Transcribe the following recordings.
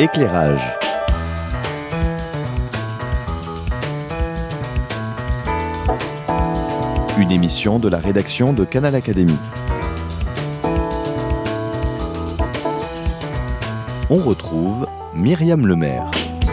Éclairage. Une émission de la rédaction de Canal Académie. On retrouve Myriam Lemaire.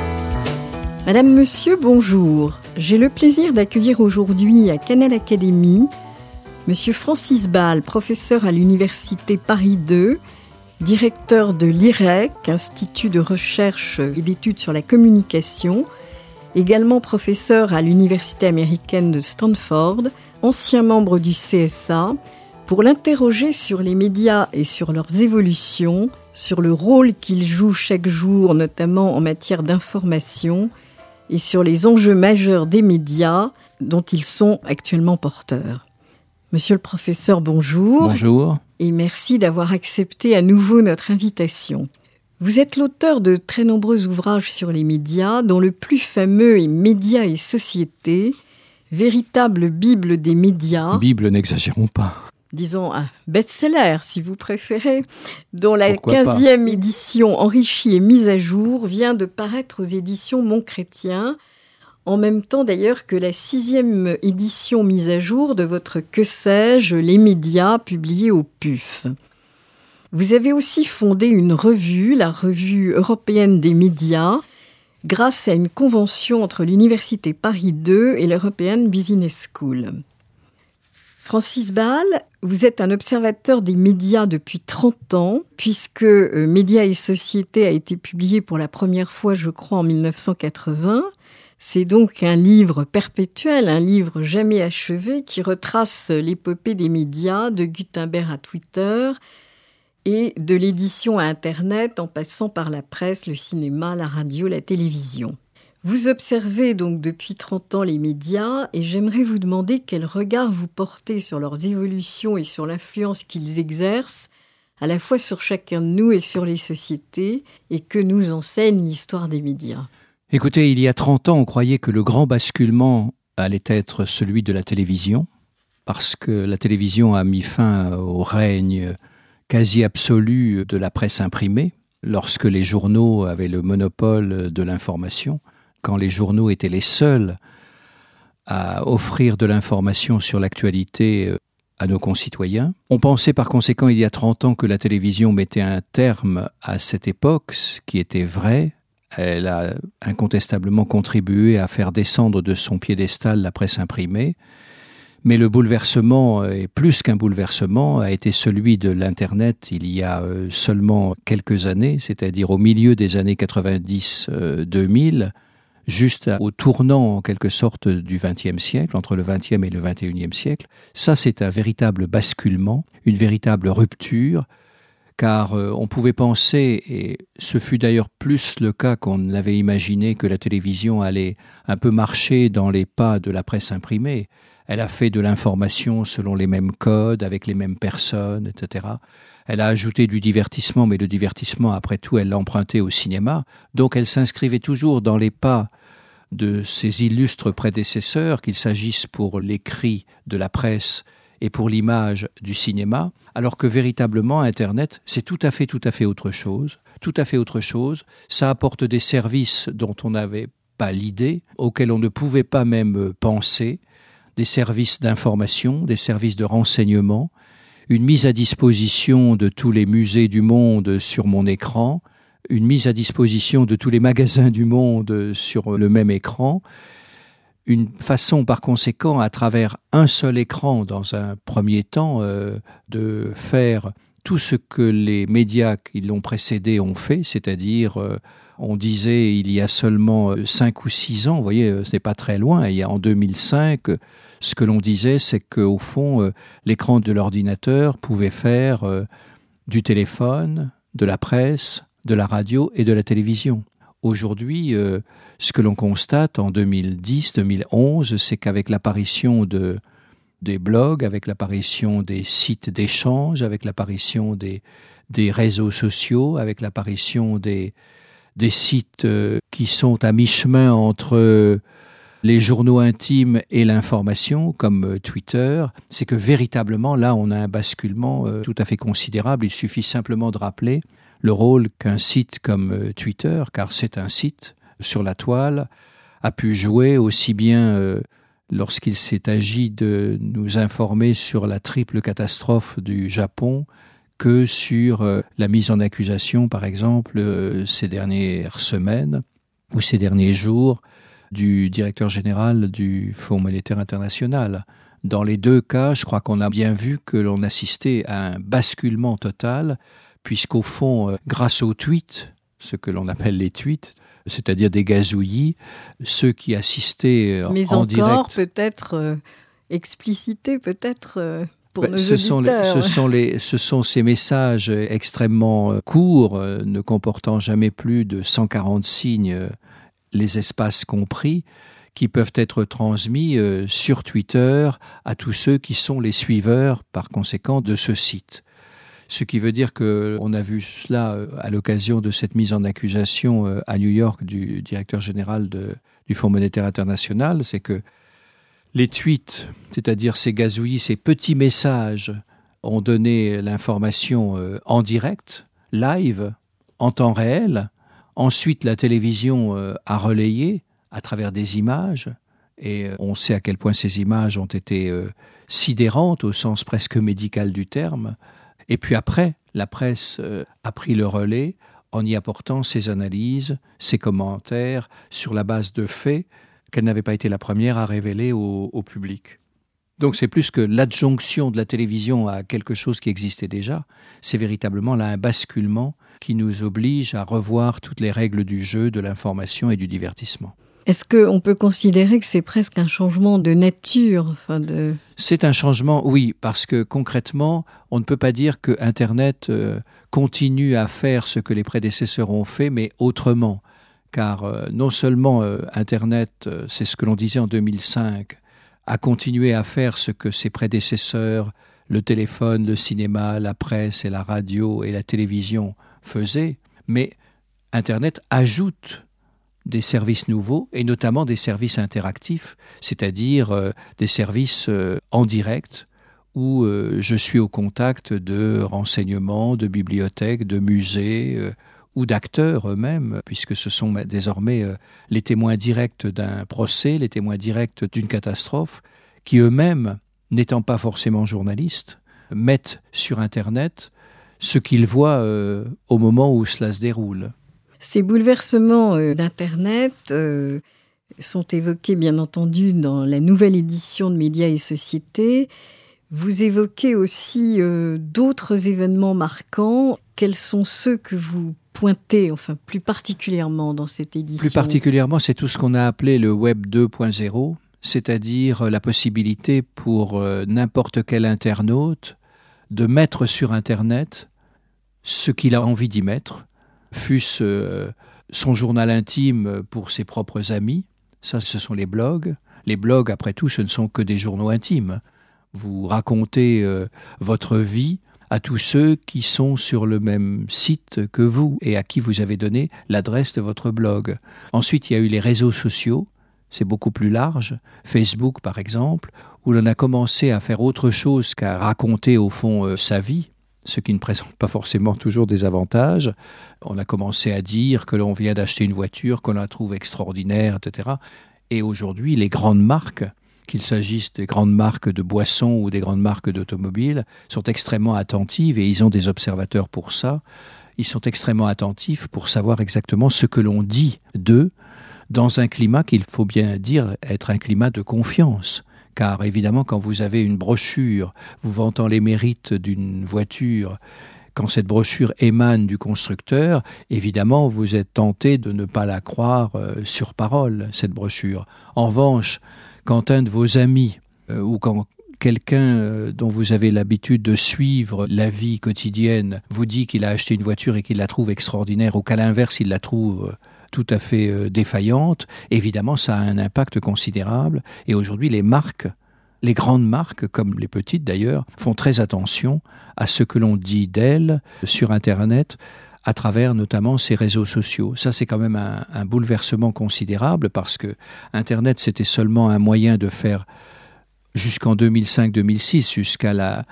Madame, Monsieur, bonjour. J'ai le plaisir d'accueillir aujourd'hui à Canal Académie Monsieur Francis Ball, professeur à l'Université Paris 2, directeur de l'IREC, Institut de recherche et d'études sur la communication, également professeur à l'Université américaine de Stanford, ancien membre du CSA, pour l'interroger sur les médias et sur leurs évolutions, sur le rôle qu'ils jouent chaque jour, notamment en matière d'information, et sur les enjeux majeurs des médias dont ils sont actuellement porteurs. Monsieur le professeur, bonjour. Bonjour. Et merci d'avoir accepté à nouveau notre invitation. Vous êtes l'auteur de très nombreux ouvrages sur les médias, dont le plus fameux est Médias et société, véritable bible des médias. Bible, n'exagérons pas. Disons un best-seller, si vous préférez, dont la Pourquoi 15e édition enrichie et mise à jour vient de paraître aux éditions Montchrétien, en même temps d'ailleurs que la 6e édition mise à jour de votre Que sais-je, les médias, publiée au PUF. Vous avez aussi fondé une revue, la Revue européenne des médias, grâce à une convention entre l'Université Paris 2 et l'European Business School. Francis Ball, vous êtes un observateur des médias depuis 30 ans, puisque Médias et société a été publié pour la première fois, je crois, en 1980. C'est donc un livre perpétuel, un livre jamais achevé, qui retrace l'épopée des médias, de Gutenberg à Twitter, et de l'édition à Internet, en passant par la presse, le cinéma, la radio, la télévision. Vous observez donc depuis 30 ans les médias, et j'aimerais vous demander quel regard vous portez sur leurs évolutions et sur l'influence qu'ils exercent, à la fois sur chacun de nous et sur les sociétés, et que nous enseigne l'histoire des médias. Écoutez, il y a 30 ans, on croyait que le grand basculement allait être celui de la télévision, parce que la télévision a mis fin au règne quasi absolu de la presse imprimée, lorsque les journaux avaient le monopole de l'information, quand les journaux étaient les seuls à offrir de l'information sur l'actualité à nos concitoyens. On pensait par conséquent il y a 30 ans que la télévision mettait un terme à cette époque, ce qui était vrai. Elle a incontestablement contribué à faire descendre de son piédestal la presse imprimée. Mais le bouleversement, et plus qu'un bouleversement, a été celui de l'Internet il y a seulement quelques années, c'est-à-dire au milieu des années 90-2000, juste au tournant en quelque sorte du XXe siècle, entre le XXe et le XXIe siècle. Ça, c'est un véritable basculement, une véritable rupture, car on pouvait penser, et ce fut d'ailleurs plus le cas qu'on l'avait imaginé, que la télévision allait un peu marcher dans les pas de la presse imprimée. Elle a fait de l'information selon les mêmes codes, avec les mêmes personnes, etc. Elle a ajouté du divertissement, mais le divertissement, après tout, elle l'a emprunté au cinéma. Donc elle s'inscrivait toujours dans les pas de ses illustres prédécesseurs, qu'il s'agisse pour l'écrit de la presse et pour l'image du cinéma, alors que véritablement Internet, c'est tout à fait autre chose. Tout à fait autre chose. Ça apporte des services dont on n'avait pas l'idée, auxquels on ne pouvait pas même penser, des services d'information, des services de renseignement, une mise à disposition de tous les musées du monde sur mon écran, une mise à disposition de tous les magasins du monde sur le même écran, une façon par conséquent, à travers un seul écran dans un premier temps, de faire tout ce que les médias qui l'ont précédé ont fait, c'est-à-dire, on disait il y a seulement 5 ou 6 ans, vous voyez, ce n'est pas très loin, en 2005, ce que l'on disait, c'est qu'au fond, l'écran de l'ordinateur pouvait faire du téléphone, de la presse, de la radio et de la télévision. Aujourd'hui, ce que l'on constate en 2010-2011, c'est qu'avec l'apparition des blogs, avec l'apparition des sites d'échange, avec l'apparition des réseaux sociaux, avec l'apparition des sites qui sont à mi-chemin entre les journaux intimes et l'information, comme Twitter, c'est que véritablement, là, on a un basculement tout à fait considérable. Il suffit simplement de rappeler le rôle qu'un site comme Twitter, car c'est un site sur la toile, a pu jouer aussi bien lorsqu'il s'est agi de nous informer sur la triple catastrophe du Japon que sur la mise en accusation, par exemple, ces dernières semaines ou ces derniers jours, du directeur général du Fonds monétaire international. Dans les deux cas, je crois qu'on a bien vu que l'on assistait à un basculement total, puisqu'au fond, grâce aux tweets, ce que l'on appelle les tweets, c'est-à-dire des gazouillis, ceux qui assistaient en direct... Mais encore peut-être explicité, peut-être pour nos auditeurs. Ce sont ces messages extrêmement courts, ne comportant jamais plus de 140 signes, les espaces compris, qui peuvent être transmis sur Twitter à tous ceux qui sont les suiveurs, par conséquent, de ce site. Ce qui veut dire qu'on a vu cela à l'occasion de cette mise en accusation à New York du directeur général du Fonds monétaire international, c'est que les tweets, c'est-à-dire ces gazouillis, ces petits messages, ont donné l'information en direct, live, en temps réel. Ensuite, la télévision a relayé à travers des images, et on sait à quel point ces images ont été sidérantes au sens presque médical du terme. Et puis après, la presse a pris le relais en y apportant ses analyses, ses commentaires sur la base de faits qu'elle n'avait pas été la première à révéler au public. Donc c'est plus que l'adjonction de la télévision à quelque chose qui existait déjà, c'est véritablement là un basculement qui nous oblige à revoir toutes les règles du jeu, de l'information et du divertissement. Est-ce qu'on peut considérer que c'est presque un changement de nature C'est un changement, oui, parce que concrètement, on ne peut pas dire que Internet continue à faire ce que les prédécesseurs ont fait, mais autrement. Car non seulement Internet, c'est ce que l'on disait en 2005, a continué à faire ce que ses prédécesseurs, le téléphone, le cinéma, la presse et la radio et la télévision faisaient, mais Internet ajoute des services nouveaux, et notamment des services interactifs, c'est-à-dire des services en direct, où je suis au contact de renseignements, de bibliothèques, de musées, ou d'acteurs eux-mêmes, puisque ce sont désormais les témoins directs d'un procès, les témoins directs d'une catastrophe, qui eux-mêmes, n'étant pas forcément journalistes, mettent sur Internet ce qu'ils voient au moment où cela se déroule. Ces bouleversements d'Internet sont évoqués, bien entendu, dans la nouvelle édition de Médias et Sociétés. Vous évoquez aussi d'autres événements marquants. Quels sont ceux que vous pointez, enfin plus particulièrement dans cette édition ? Plus particulièrement, c'est tout ce qu'on a appelé le Web 2.0, c'est-à-dire la possibilité pour n'importe quel internaute de mettre sur Internet ce qu'il a envie d'y mettre, fût-ce son journal intime pour ses propres amis. Ça, ce sont les blogs. Les blogs, après tout, ce ne sont que des journaux intimes. Vous racontez votre vie à tous ceux qui sont sur le même site que vous et à qui vous avez donné l'adresse de votre blog. Ensuite, il y a eu les réseaux sociaux, c'est beaucoup plus large. Facebook, par exemple, où l'on a commencé à faire autre chose qu'à raconter, au fond, sa vie, ce qui ne présente pas forcément toujours des avantages. On a commencé à dire que l'on vient d'acheter une voiture, qu'on la trouve extraordinaire, etc. Et aujourd'hui, les grandes marques, qu'il s'agisse des grandes marques de boissons ou des grandes marques d'automobiles, sont extrêmement attentives, et ils ont des observateurs pour ça. Ils sont extrêmement attentifs pour savoir exactement ce que l'on dit d'eux, dans un climat qu'il faut bien dire être un climat de confiance. Car évidemment, quand vous avez une brochure, vous vantant les mérites d'une voiture, quand cette brochure émane du constructeur, évidemment, vous êtes tenté de ne pas la croire sur parole, cette brochure. En revanche, quand un de vos amis ou quand quelqu'un dont vous avez l'habitude de suivre la vie quotidienne vous dit qu'il a acheté une voiture et qu'il la trouve extraordinaire, ou qu'à l'inverse, il la trouve tout à fait défaillante, évidemment, ça a un impact considérable. Et aujourd'hui, les marques, les grandes marques, comme les petites d'ailleurs, font très attention à ce que l'on dit d'elles sur Internet, à travers notamment ces réseaux sociaux. Ça, c'est quand même un bouleversement considérable, parce que Internet, c'était seulement un moyen de faire, jusqu'en 2005-2006, jusqu'à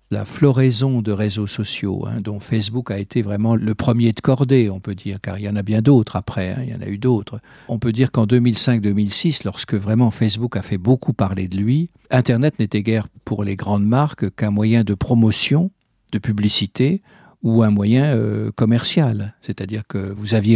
la floraison de réseaux sociaux, dont Facebook a été vraiment le premier de cordée, on peut dire, car il y en a bien d'autres après, il y en a eu d'autres. On peut dire qu'en 2005-2006, lorsque vraiment Facebook a fait beaucoup parler de lui, Internet n'était guère pour les grandes marques qu'un moyen de promotion, de publicité, ou un moyen commercial. C'est-à-dire que vous aviez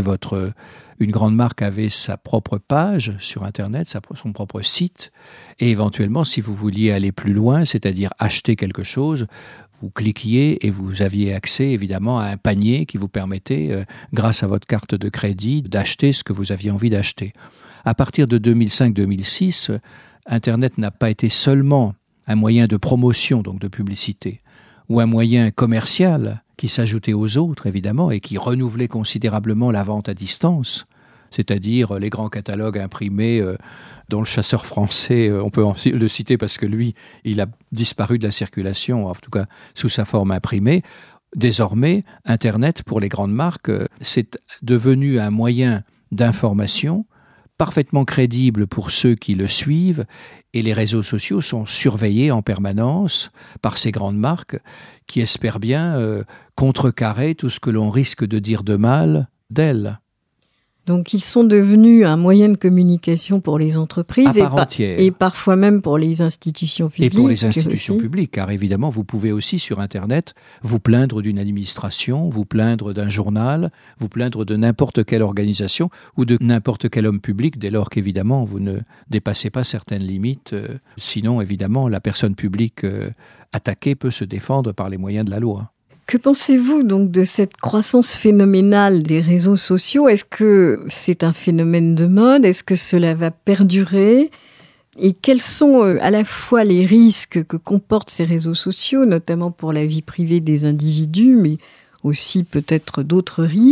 une grande marque avait sa propre page sur Internet, son propre site, et éventuellement, si vous vouliez aller plus loin, c'est-à-dire acheter quelque chose, vous cliquiez et vous aviez accès évidemment à un panier qui vous permettait, grâce à votre carte de crédit, d'acheter ce que vous aviez envie d'acheter. À partir de 2005-2006, Internet n'a pas été seulement un moyen de promotion, donc de publicité, ou un moyen commercial qui s'ajoutait aux autres, évidemment, et qui renouvelait considérablement la vente à distance, c'est-à-dire les grands catalogues imprimés dont le chasseur français, on peut le citer parce que lui, il a disparu de la circulation, en tout cas sous sa forme imprimée. Désormais, Internet, pour les grandes marques, c'est devenu un moyen d'information parfaitement crédible pour ceux qui le suivent, et les réseaux sociaux sont surveillés en permanence par ces grandes marques qui espèrent bien contrecarrer tout ce que l'on risque de dire de mal d'elles. Donc ils sont devenus un moyen de communication pour les entreprises et parfois même pour les institutions publiques. Et pour les institutions publiques, car évidemment vous pouvez aussi sur Internet vous plaindre d'une administration, vous plaindre d'un journal, vous plaindre de n'importe quelle organisation ou de n'importe quel homme public, dès lors qu'évidemment vous ne dépassez pas certaines limites. Sinon évidemment la personne publique attaquée peut se défendre par les moyens de la loi. Que pensez-vous donc de cette croissance phénoménale des réseaux sociaux ? Est-ce que c'est un phénomène de mode ? Est-ce que cela va perdurer ? Et quels sont à la fois les risques que comportent ces réseaux sociaux, notamment pour la vie privée des individus, mais aussi peut-être d'autres risques ?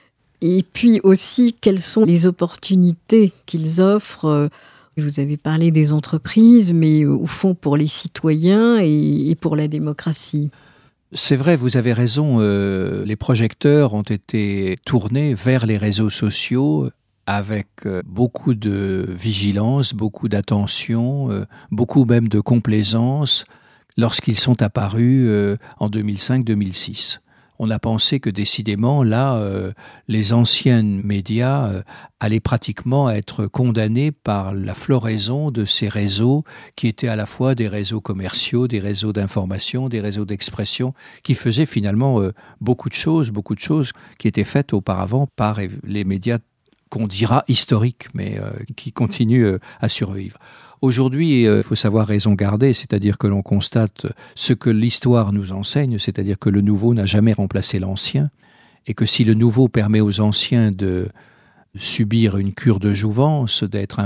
Et puis aussi, quelles sont les opportunités qu'ils offrent ? Vous avez parlé des entreprises, mais au fond pour les citoyens et pour la démocratie. C'est vrai, vous avez raison, les projecteurs ont été tournés vers les réseaux sociaux avec beaucoup de vigilance, beaucoup d'attention, beaucoup même de complaisance lorsqu'ils sont apparus en 2005-2006. On a pensé que décidément, là, les anciens médias allaient pratiquement être condamnés par la floraison de ces réseaux qui étaient à la fois des réseaux commerciaux, des réseaux d'information, des réseaux d'expression, qui faisaient finalement beaucoup de choses qui étaient faites auparavant par les médias qu'on dira historiques, mais qui continuent à survivre. Aujourd'hui, il faut savoir raison garder, c'est-à-dire que l'on constate ce que l'histoire nous enseigne, c'est-à-dire que le nouveau n'a jamais remplacé l'ancien, et que si le nouveau permet aux anciens de subir une cure de jouvence, d'être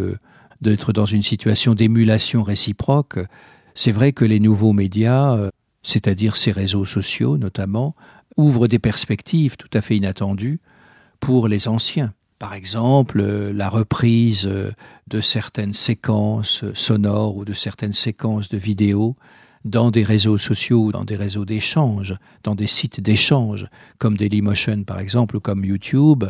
dans une situation d'émulation réciproque, c'est vrai que les nouveaux médias, c'est-à-dire ces réseaux sociaux notamment, ouvrent des perspectives tout à fait inattendues pour les anciens. Par exemple, la reprise de certaines séquences sonores ou de certaines séquences de vidéos dans des réseaux sociaux ou dans des réseaux d'échange, dans des sites d'échange, comme Dailymotion par exemple ou comme YouTube,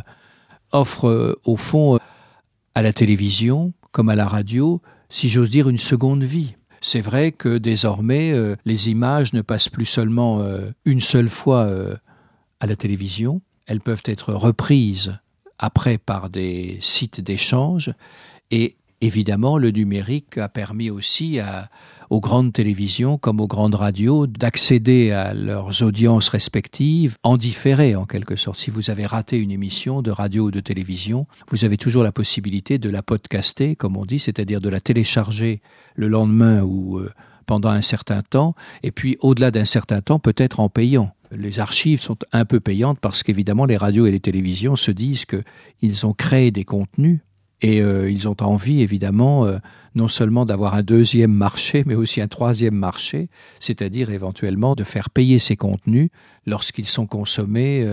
offre au fond à la télévision comme à la radio, si j'ose dire, une seconde vie. C'est vrai que désormais, les images ne passent plus seulement une seule fois à la télévision, elles peuvent être reprises après par des sites d'échange, et évidemment le numérique a permis aussi aux grandes télévisions comme aux grandes radios d'accéder à leurs audiences respectives en différé en quelque sorte. Si vous avez raté une émission de radio ou de télévision, vous avez toujours la possibilité de la podcaster, comme on dit, c'est-à-dire de la télécharger le lendemain ou pendant un certain temps, et puis au-delà d'un certain temps peut-être en payant. Les archives sont un peu payantes parce qu'évidemment les radios et les télévisions se disent qu'ils ont créé des contenus et ils ont envie évidemment non seulement d'avoir un deuxième marché mais aussi un troisième marché, c'est-à-dire éventuellement de faire payer ces contenus lorsqu'ils sont consommés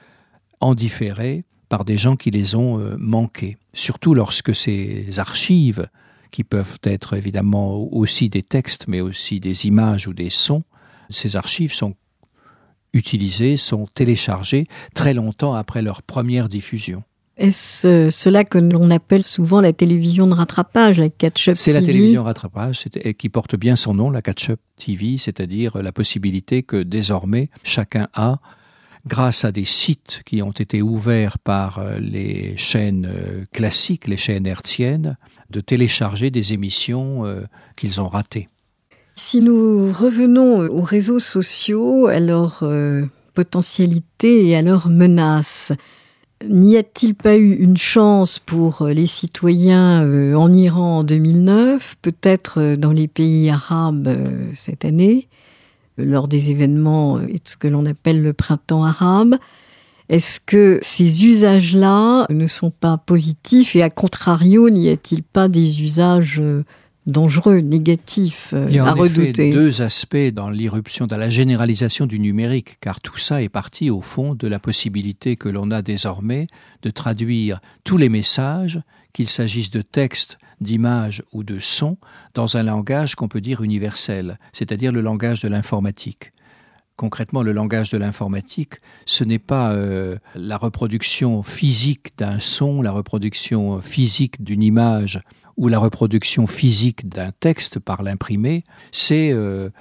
en différé par des gens qui les ont manqués. Surtout lorsque ces archives, qui peuvent être évidemment aussi des textes mais aussi des images ou des sons, ces archives sont utilisés, sont téléchargés très longtemps après leur première diffusion. Est-ce cela que l'on appelle souvent la télévision de rattrapage, la catch-up TV? C'est la télévision rattrapage qui porte bien son nom, la catch-up TV, c'est-à-dire la possibilité que désormais chacun a, grâce à des sites qui ont été ouverts par les chaînes classiques, les chaînes hertziennes, de télécharger des émissions qu'ils ont ratées. Si nous revenons aux réseaux sociaux, à leur potentialité et à leurs menaces, n'y a-t-il pas eu une chance pour les citoyens en Iran en 2009, peut-être dans les pays arabes cette année, lors des événements et de ce que l'on appelle le printemps arabe? Est-ce que ces usages-là ne sont pas positifs et à contrario, n'y a-t-il pas des usages dangereux, négatifs, Il y a à redouter? effet deux aspects dans l'irruption, dans la généralisation du numérique, car tout ça est parti au fond de la possibilité que l'on a désormais de traduire tous les messages, qu'il s'agisse de textes, d'images ou de sons, dans un langage qu'on peut dire universel, c'est-à-dire le langage de l'informatique. Concrètement, le langage de l'informatique, ce n'est pas la reproduction physique d'un son, la reproduction physique d'une image ou la reproduction physique d'un texte par l'imprimé, c'est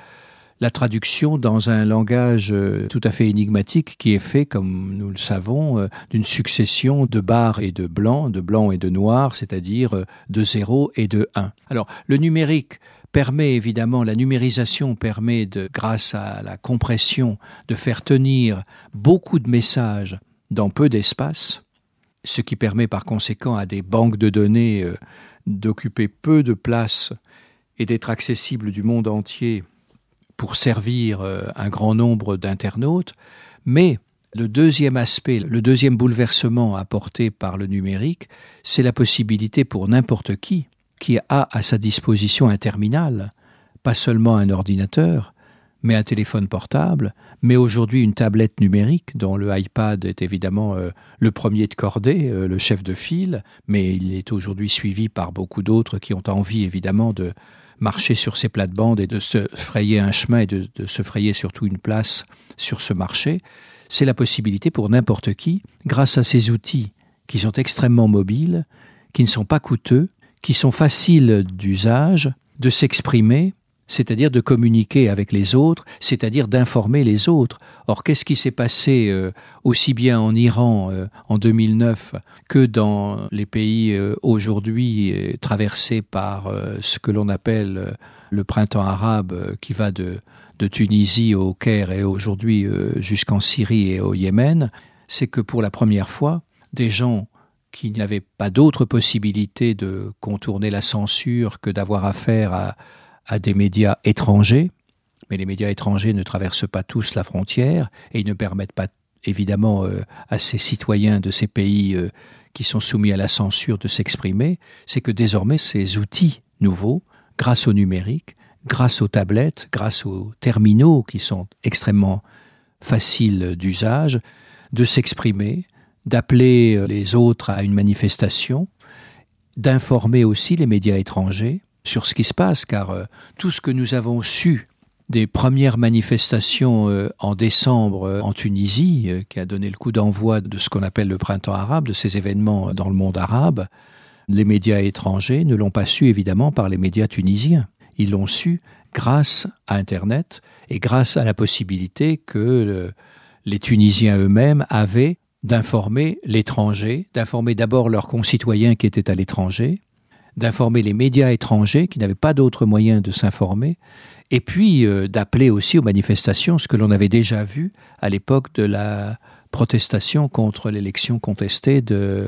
la traduction dans un langage tout à fait énigmatique qui est fait, comme nous le savons, d'une succession de barres et de blancs et de noirs, c'est-à-dire de 0 et de 1. Alors, le numérique permet évidemment, la numérisation permet, grâce à la compression, de faire tenir beaucoup de messages dans peu d'espace, ce qui permet par conséquent à des banques de données d'occuper peu de place et d'être accessibles du monde entier pour servir un grand nombre d'internautes. Mais le deuxième aspect, le deuxième bouleversement apporté par le numérique, c'est la possibilité pour n'importe qui a à sa disposition un terminal, pas seulement un ordinateur, mais un téléphone portable, mais aujourd'hui une tablette numérique dont le iPad est évidemment le premier de cordée, le chef de file, mais il est aujourd'hui suivi par beaucoup d'autres qui ont envie évidemment de marcher sur ces plates-bandes et de se frayer un chemin et de se frayer surtout une place sur ce marché. C'est la possibilité pour n'importe qui, grâce à ces outils qui sont extrêmement mobiles, qui ne sont pas coûteux, qui sont faciles d'usage, de s'exprimer, c'est-à-dire de communiquer avec les autres, c'est-à-dire d'informer les autres. Or, qu'est-ce qui s'est passé aussi bien en Iran en 2009 que dans les pays aujourd'hui traversés par ce que l'on appelle le printemps arabe qui va de Tunisie au Caire et aujourd'hui jusqu'en Syrie et au Yémen, c'est que pour la première fois, des gens qui n'avaient pas d'autre possibilité de contourner la censure que d'avoir affaire à des médias étrangers, mais les médias étrangers ne traversent pas tous la frontière et ils ne permettent pas évidemment à ces citoyens de ces pays qui sont soumis à la censure de s'exprimer, c'est que désormais ces outils nouveaux, grâce au numérique, grâce aux tablettes, grâce aux terminaux qui sont extrêmement faciles d'usage, de s'exprimer, d'appeler les autres à une manifestation, d'informer aussi les médias étrangers sur ce qui se passe, car tout ce que nous avons su des premières manifestations en décembre en Tunisie, qui a donné le coup d'envoi de ce qu'on appelle le printemps arabe, de ces événements dans le monde arabe, les médias étrangers ne l'ont pas su évidemment par les médias tunisiens. Ils l'ont su grâce à Internet et grâce à la possibilité que les Tunisiens eux-mêmes avaient d'informer l'étranger, d'informer d'abord leurs concitoyens qui étaient à l'étranger, d'informer les médias étrangers qui n'avaient pas d'autre moyen de s'informer, et puis d'appeler aussi aux manifestations, ce que l'on avait déjà vu à l'époque de la protestation contre l'élection contestée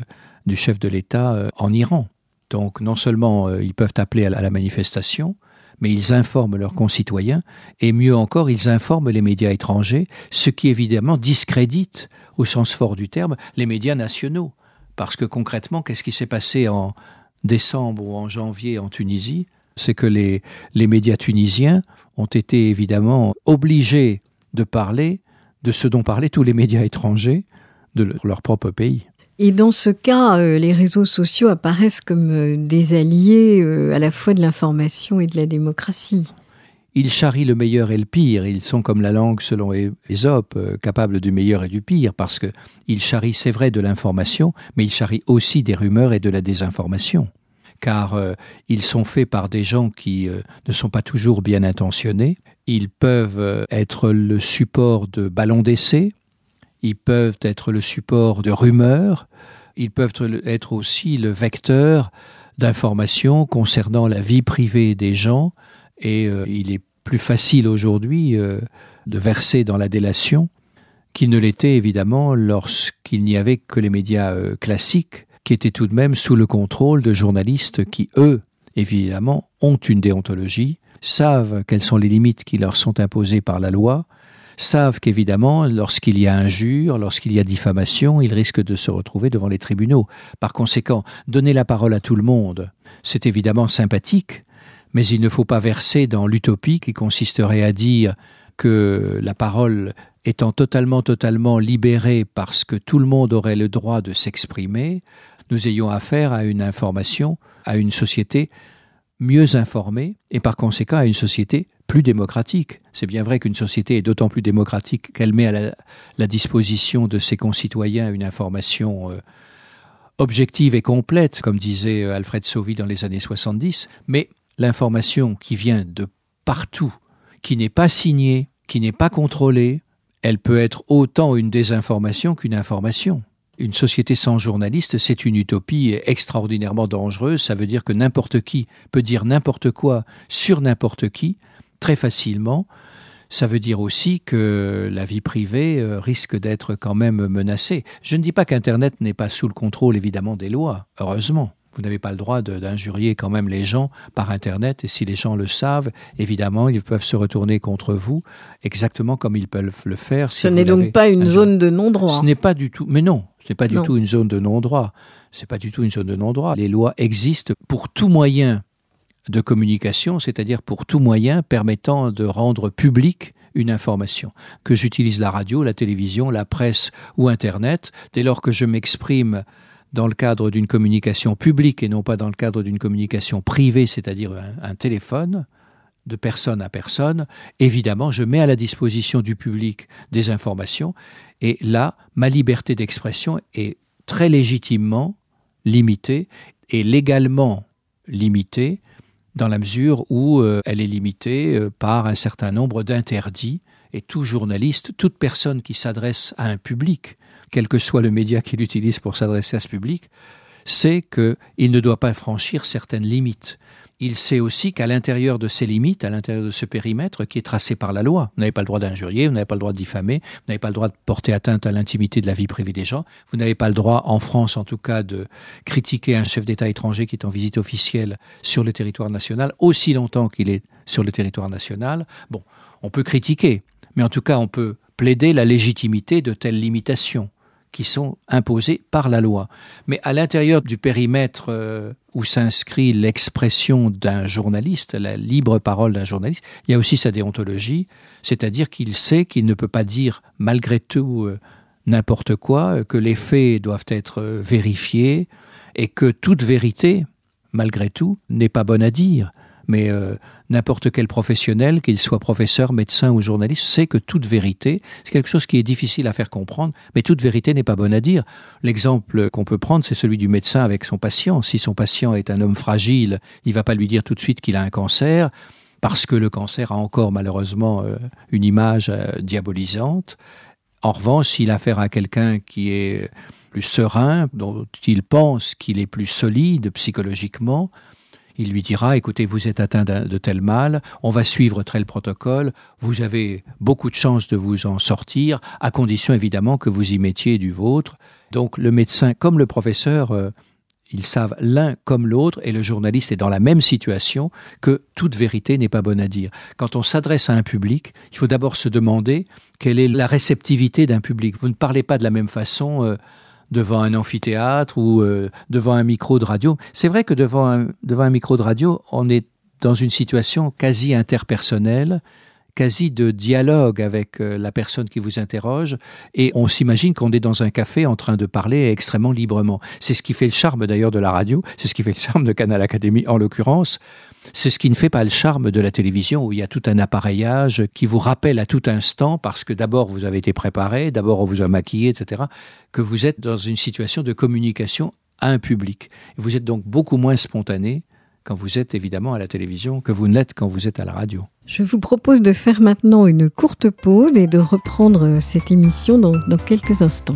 du chef de l'État en Iran. Donc non seulement ils peuvent appeler à la manifestation, mais ils informent leurs concitoyens, et mieux encore, ils informent les médias étrangers, ce qui évidemment discrédite, au sens fort du terme, les médias nationaux. Parce que concrètement, qu'est-ce qui s'est passé en décembre ou en janvier en Tunisie? C'est que les médias tunisiens ont été évidemment obligés de parler de ce dont parlaient tous les médias étrangers de leur propre pays. Et dans ce cas, les réseaux sociaux apparaissent comme des alliés à la fois de l'information et de la démocratie. ils charrient le meilleur et le pire. Ils sont comme la langue selon Ésope, capables du meilleur et du pire, parce qu'ils charrient, c'est vrai, de l'information, mais ils charrient aussi des rumeurs et de la désinformation. Car ils sont faits par des gens qui ne sont pas toujours bien intentionnés. Ils peuvent être le support de ballons d'essai, ils peuvent être le support de rumeurs, ils peuvent être aussi le vecteur d'informations concernant la vie privée des gens, et il est plus facile aujourd'hui de verser dans la délation qu'il ne l'était évidemment lorsqu'il n'y avait que les médias classiques, qui étaient tout de même sous le contrôle de journalistes qui, eux, évidemment, ont une déontologie, savent quelles sont les limites qui leur sont imposées par la loi, savent qu'évidemment, lorsqu'il y a injure, lorsqu'il y a diffamation, ils risquent de se retrouver devant les tribunaux. Par conséquent, donner la parole à tout le monde, c'est évidemment sympathique, mais il ne faut pas verser dans l'utopie qui consisterait à dire que la parole étant totalement libérée parce que tout le monde aurait le droit de s'exprimer, nous ayons affaire à une information, à une société mieux informée et par conséquent à une société plus démocratique. C'est bien vrai qu'une société est d'autant plus démocratique qu'elle met à la disposition de ses concitoyens une information objective et complète, comme disait Alfred Sauvy dans les années 70, mais l'information qui vient de partout, qui n'est pas signée, qui n'est pas contrôlée, elle peut être autant une désinformation qu'une information. Une société sans journalistes, c'est une utopie extraordinairement dangereuse. Ça veut dire que n'importe qui peut dire n'importe quoi sur n'importe qui, très facilement. Ça veut dire aussi que la vie privée risque d'être quand même menacée. Je ne dis pas qu'Internet n'est pas sous le contrôle, évidemment, des lois, heureusement. Vous n'avez pas le droit d'injurier quand même les gens par Internet, et si les gens le savent, évidemment, ils peuvent se retourner contre vous, exactement comme ils peuvent le faire. Si ce n'est donc pas une zone de non-droit. Ce n'est pas du tout, mais non, ce n'est pas du tout une zone de non-droit. C'est pas du tout une zone de non-droit. Les lois existent pour tout moyen de communication, c'est-à-dire pour tout moyen permettant de rendre public une information. Que j'utilise la radio, la télévision, la presse ou Internet, dès lors que je m'exprime dans le cadre d'une communication publique et non pas dans le cadre d'une communication privée, c'est-à-dire un téléphone, de personne à personne, évidemment, je mets à la disposition du public des informations et là, ma liberté d'expression est très légitimement limitée et légalement limitée dans la mesure où elle est limitée par un certain nombre d'interdits et tout journaliste, toute personne qui s'adresse à un public, quel que soit le média qu'il utilise pour s'adresser à ce public, sait qu'il ne doit pas franchir certaines limites. Il sait aussi qu'à l'intérieur de ces limites, à l'intérieur de ce périmètre qui est tracé par la loi, vous n'avez pas le droit d'injurier, vous n'avez pas le droit de diffamer, vous n'avez pas le droit de porter atteinte à l'intimité de la vie privée des gens, vous n'avez pas le droit, en France en tout cas, de critiquer un chef d'État étranger qui est en visite officielle sur le territoire national, aussi longtemps qu'il est sur le territoire national. Bon, on peut critiquer, mais en tout cas on peut plaider la légitimité de telles limitations qui sont imposées par la loi. Mais à l'intérieur du périmètre où s'inscrit l'expression d'un journaliste, la libre parole d'un journaliste, il y a aussi sa déontologie, c'est-à-dire qu'il sait qu'il ne peut pas dire malgré tout n'importe quoi, que les faits doivent être vérifiés et que toute vérité, malgré tout, n'est pas bonne à dire. Mais n'importe quel professionnel, qu'il soit professeur, médecin ou journaliste, sait que toute vérité, c'est quelque chose qui est difficile à faire comprendre, mais toute vérité n'est pas bonne à dire. L'exemple qu'on peut prendre, c'est celui du médecin avec son patient. Si son patient est un homme fragile, il ne va pas lui dire tout de suite qu'il a un cancer, parce que le cancer a encore malheureusement une image diabolisante. En revanche, s'il a affaire à quelqu'un qui est plus serein, dont il pense qu'il est plus solide psychologiquement, il lui dira, écoutez, vous êtes atteint de tel mal, on va suivre tel protocole, vous avez beaucoup de chances de vous en sortir, à condition évidemment que vous y mettiez du vôtre. Donc le médecin comme le professeur, ils savent l'un comme l'autre, et le journaliste est dans la même situation, que toute vérité n'est pas bonne à dire. Quand on s'adresse à un public, il faut d'abord se demander quelle est la réceptivité d'un public. Vous ne parlez pas de la même façon devant un amphithéâtre ou devant un micro de radio. C'est vrai que devant un micro de radio, on est dans une situation quasi interpersonnelle quasi de dialogue avec la personne qui vous interroge, et on s'imagine qu'on est dans un café en train de parler extrêmement librement. C'est ce qui fait le charme d'ailleurs de la radio, c'est ce qui fait le charme de Canal Académie en l'occurrence. C'est ce qui ne fait pas le charme de la télévision, où il y a tout un appareillage qui vous rappelle à tout instant, parce que d'abord vous avez été préparé, d'abord on vous a maquillé, etc., que vous êtes dans une situation de communication à un public. Vous êtes donc beaucoup moins spontané quand vous êtes évidemment à la télévision que vous ne l'êtes quand vous êtes à la radio. Je vous propose de faire maintenant une courte pause et de reprendre cette émission dans quelques instants.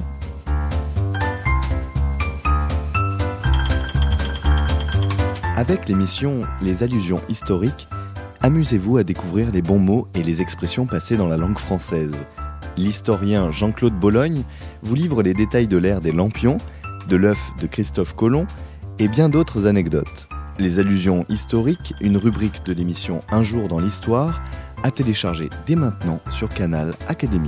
Avec l'émission Les allusions historiques, amusez-vous à découvrir les bons mots et les expressions passées dans la langue française. L'historien Jean-Claude Bologne vous livre les détails de l'ère des lampions, de l'œuf de Christophe Colomb et bien d'autres anecdotes. Les allusions historiques, une rubrique de l'émission Un jour dans l'histoire, à télécharger dès maintenant sur Canal Académie.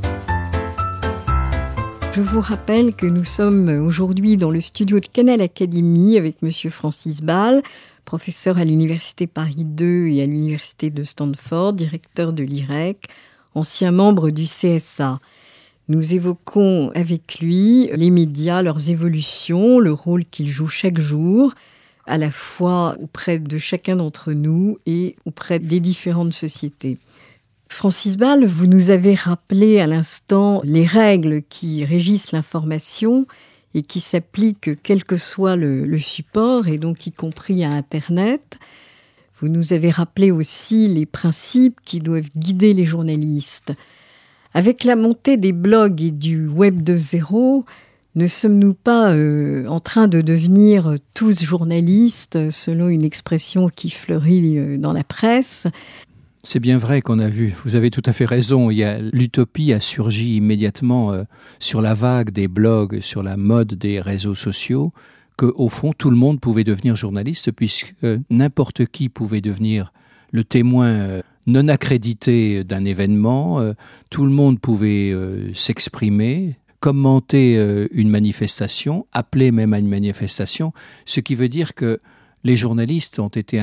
Je vous rappelle que nous sommes aujourd'hui dans le studio de Canal Académie avec Monsieur Francis Ball, professeur à l'Université Paris II et à l'Université de Stanford, directeur de l'IREC, ancien membre du CSA. Nous évoquons avec lui les médias, leurs évolutions, le rôle qu'ils jouent chaque jour, à la fois auprès de chacun d'entre nous et auprès des différentes sociétés. Francis Ball, vous nous avez rappelé à l'instant les règles qui régissent l'information et qui s'appliquent quel que soit le support, et donc y compris à Internet. Vous nous avez rappelé aussi les principes qui doivent guider les journalistes. Avec la montée des blogs et du Web 2.0, ne sommes-nous pas en train de devenir tous journalistes, selon une expression qui fleurit dans la presse ? C'est bien vrai qu'on a vu, vous avez tout à fait raison, l'utopie a surgi immédiatement sur la vague des blogs, sur la mode des réseaux sociaux, qu'au fond tout le monde pouvait devenir journaliste, puisque n'importe qui pouvait devenir le témoin non accrédité d'un événement, tout le monde pouvait s'exprimer, commenter une manifestation, appeler même à une manifestation, ce qui veut dire que les journalistes ont été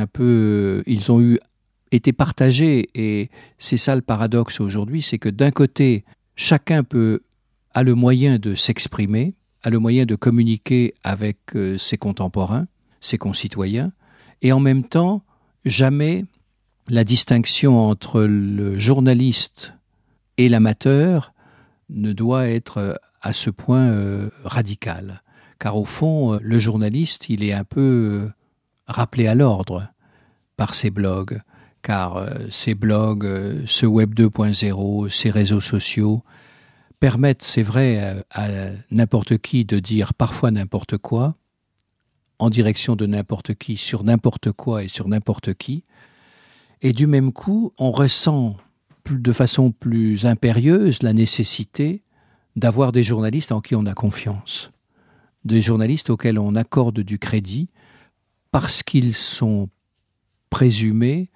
ils ont été partagés, et c'est ça le paradoxe aujourd'hui, c'est que d'un côté, chacun a le moyen de s'exprimer, a le moyen de communiquer avec ses contemporains, ses concitoyens, et en même temps, jamais la distinction entre le journaliste et l'amateur ne doit être à ce point radicale. Car au fond, le journaliste, il est un peu rappelé à l'ordre par ces blogs. Car ces blogs, ce Web 2.0, ces réseaux sociaux permettent, c'est vrai, à n'importe qui de dire parfois n'importe quoi, en direction de n'importe qui, sur n'importe quoi et sur n'importe qui. Et du même coup, on ressent de façon plus impérieuse la nécessité d'avoir des journalistes en qui on a confiance, des journalistes auxquels on accorde du crédit parce qu'ils sont présumés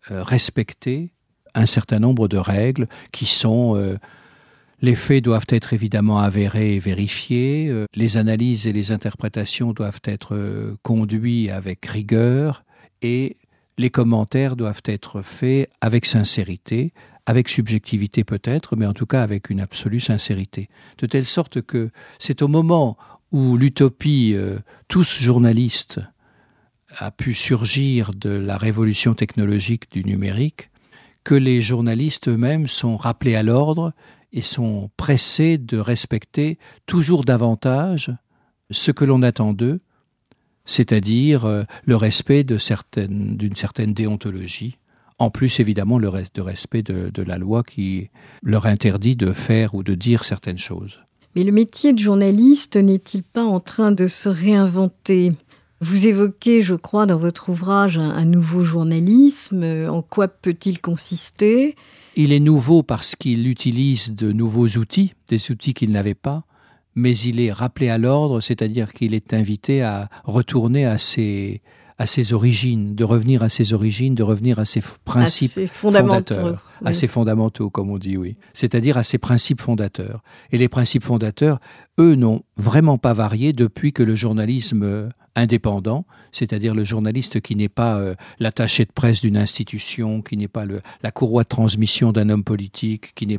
respecter un certain nombre de règles qui sont les faits doivent être évidemment avérés et vérifiés, les analyses et les interprétations doivent être conduits avec rigueur et les commentaires doivent être faits avec sincérité, avec subjectivité peut-être, mais en tout cas avec une absolue sincérité. De telle sorte que c'est au moment où l'utopie tous journalistes a pu surgir de la révolution technologique du numérique, que les journalistes eux-mêmes sont rappelés à l'ordre et sont pressés de respecter toujours davantage ce que l'on attend d'eux, c'est-à-dire le respect d'une certaine déontologie, en plus évidemment le respect de la loi qui leur interdit de faire ou de dire certaines choses. Mais le métier de journaliste n'est-il pas en train de se réinventer ? Vous évoquez, je crois, dans votre ouvrage un nouveau journalisme. En quoi peut-il consister ? Il est nouveau parce qu'il utilise de nouveaux outils, des outils qu'il n'avait pas, mais il est rappelé à l'ordre, c'est-à-dire qu'il est invité à retourner à ses à ses origines, de revenir à ses origines, de revenir à ses principes fondateurs, à ses fondamentaux, comme on dit, oui. C'est-à-dire à ses principes fondateurs. Et les principes fondateurs, eux, n'ont vraiment pas varié depuis que le journalisme indépendant, c'est-à-dire le journaliste qui n'est pas l'attaché de presse d'une institution, qui n'est pas la courroie de transmission d'un homme politique, qui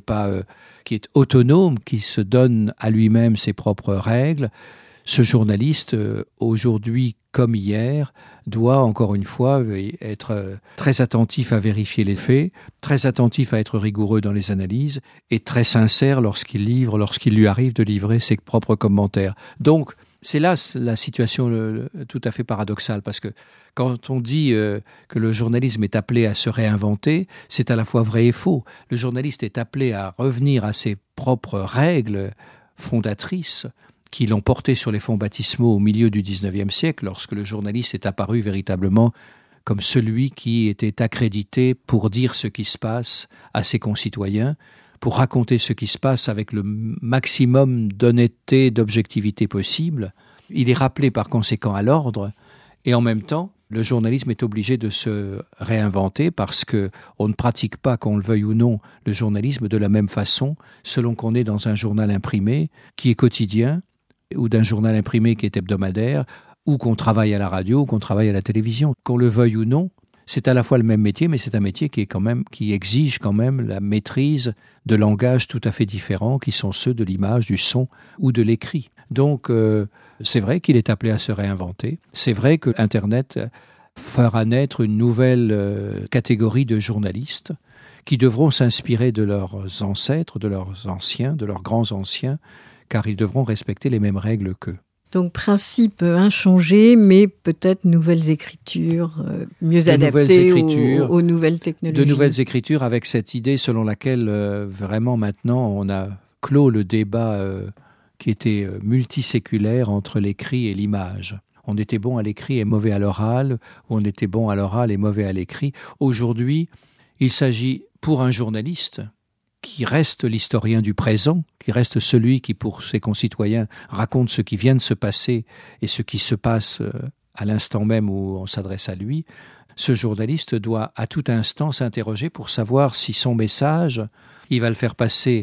est autonome, qui se donne à lui-même ses propres règles. Ce journaliste, aujourd'hui comme hier, doit encore une fois être très attentif à vérifier les faits, très attentif à être rigoureux dans les analyses et très sincère lorsqu'il lui arrive de livrer ses propres commentaires. Donc, c'est là la situation tout à fait paradoxale, parce que quand on dit que le journalisme est appelé à se réinventer, c'est à la fois vrai et faux. Le journaliste est appelé à revenir à ses propres règles fondatrices qui l'ont porté sur les fonds baptismaux au milieu du XIXe siècle, lorsque le journaliste est apparu véritablement comme celui qui était accrédité pour dire ce qui se passe à ses concitoyens, pour raconter ce qui se passe avec le maximum d'honnêteté, d'objectivité possible. Il est rappelé par conséquent à l'ordre, et en même temps, le journalisme est obligé de se réinventer parce qu'on ne pratique pas, qu'on le veuille ou non, le journalisme de la même façon, selon qu'on est dans un journal imprimé qui est quotidien, ou d'un journal imprimé qui est hebdomadaire, ou qu'on travaille à la radio, ou qu'on travaille à la télévision. Qu'on le veuille ou non, c'est à la fois le même métier, mais c'est un métier qui exige quand même la maîtrise de langages tout à fait différents, qui sont ceux de l'image, du son ou de l'écrit. Donc, c'est vrai qu'il est appelé à se réinventer. C'est vrai que Internet fera naître une nouvelle catégorie de journalistes qui devront s'inspirer de leurs ancêtres, de leurs anciens, de leurs grands anciens, car ils devront respecter les mêmes règles qu'eux. Donc, principe inchangé, mais peut-être nouvelles écritures, mieux adaptées aux nouvelles technologies. De nouvelles écritures avec cette idée selon laquelle, vraiment maintenant, on a clos le débat qui était multiséculaire entre l'écrit et l'image. On était bon à l'écrit et mauvais à l'oral, ou on était bon à l'oral et mauvais à l'écrit. Aujourd'hui, il s'agit pour un journaliste qui reste l'historien du présent, qui reste celui qui, pour ses concitoyens, raconte ce qui vient de se passer et ce qui se passe à l'instant même où on s'adresse à lui, ce journaliste doit à tout instant s'interroger pour savoir si son message, il va le faire passer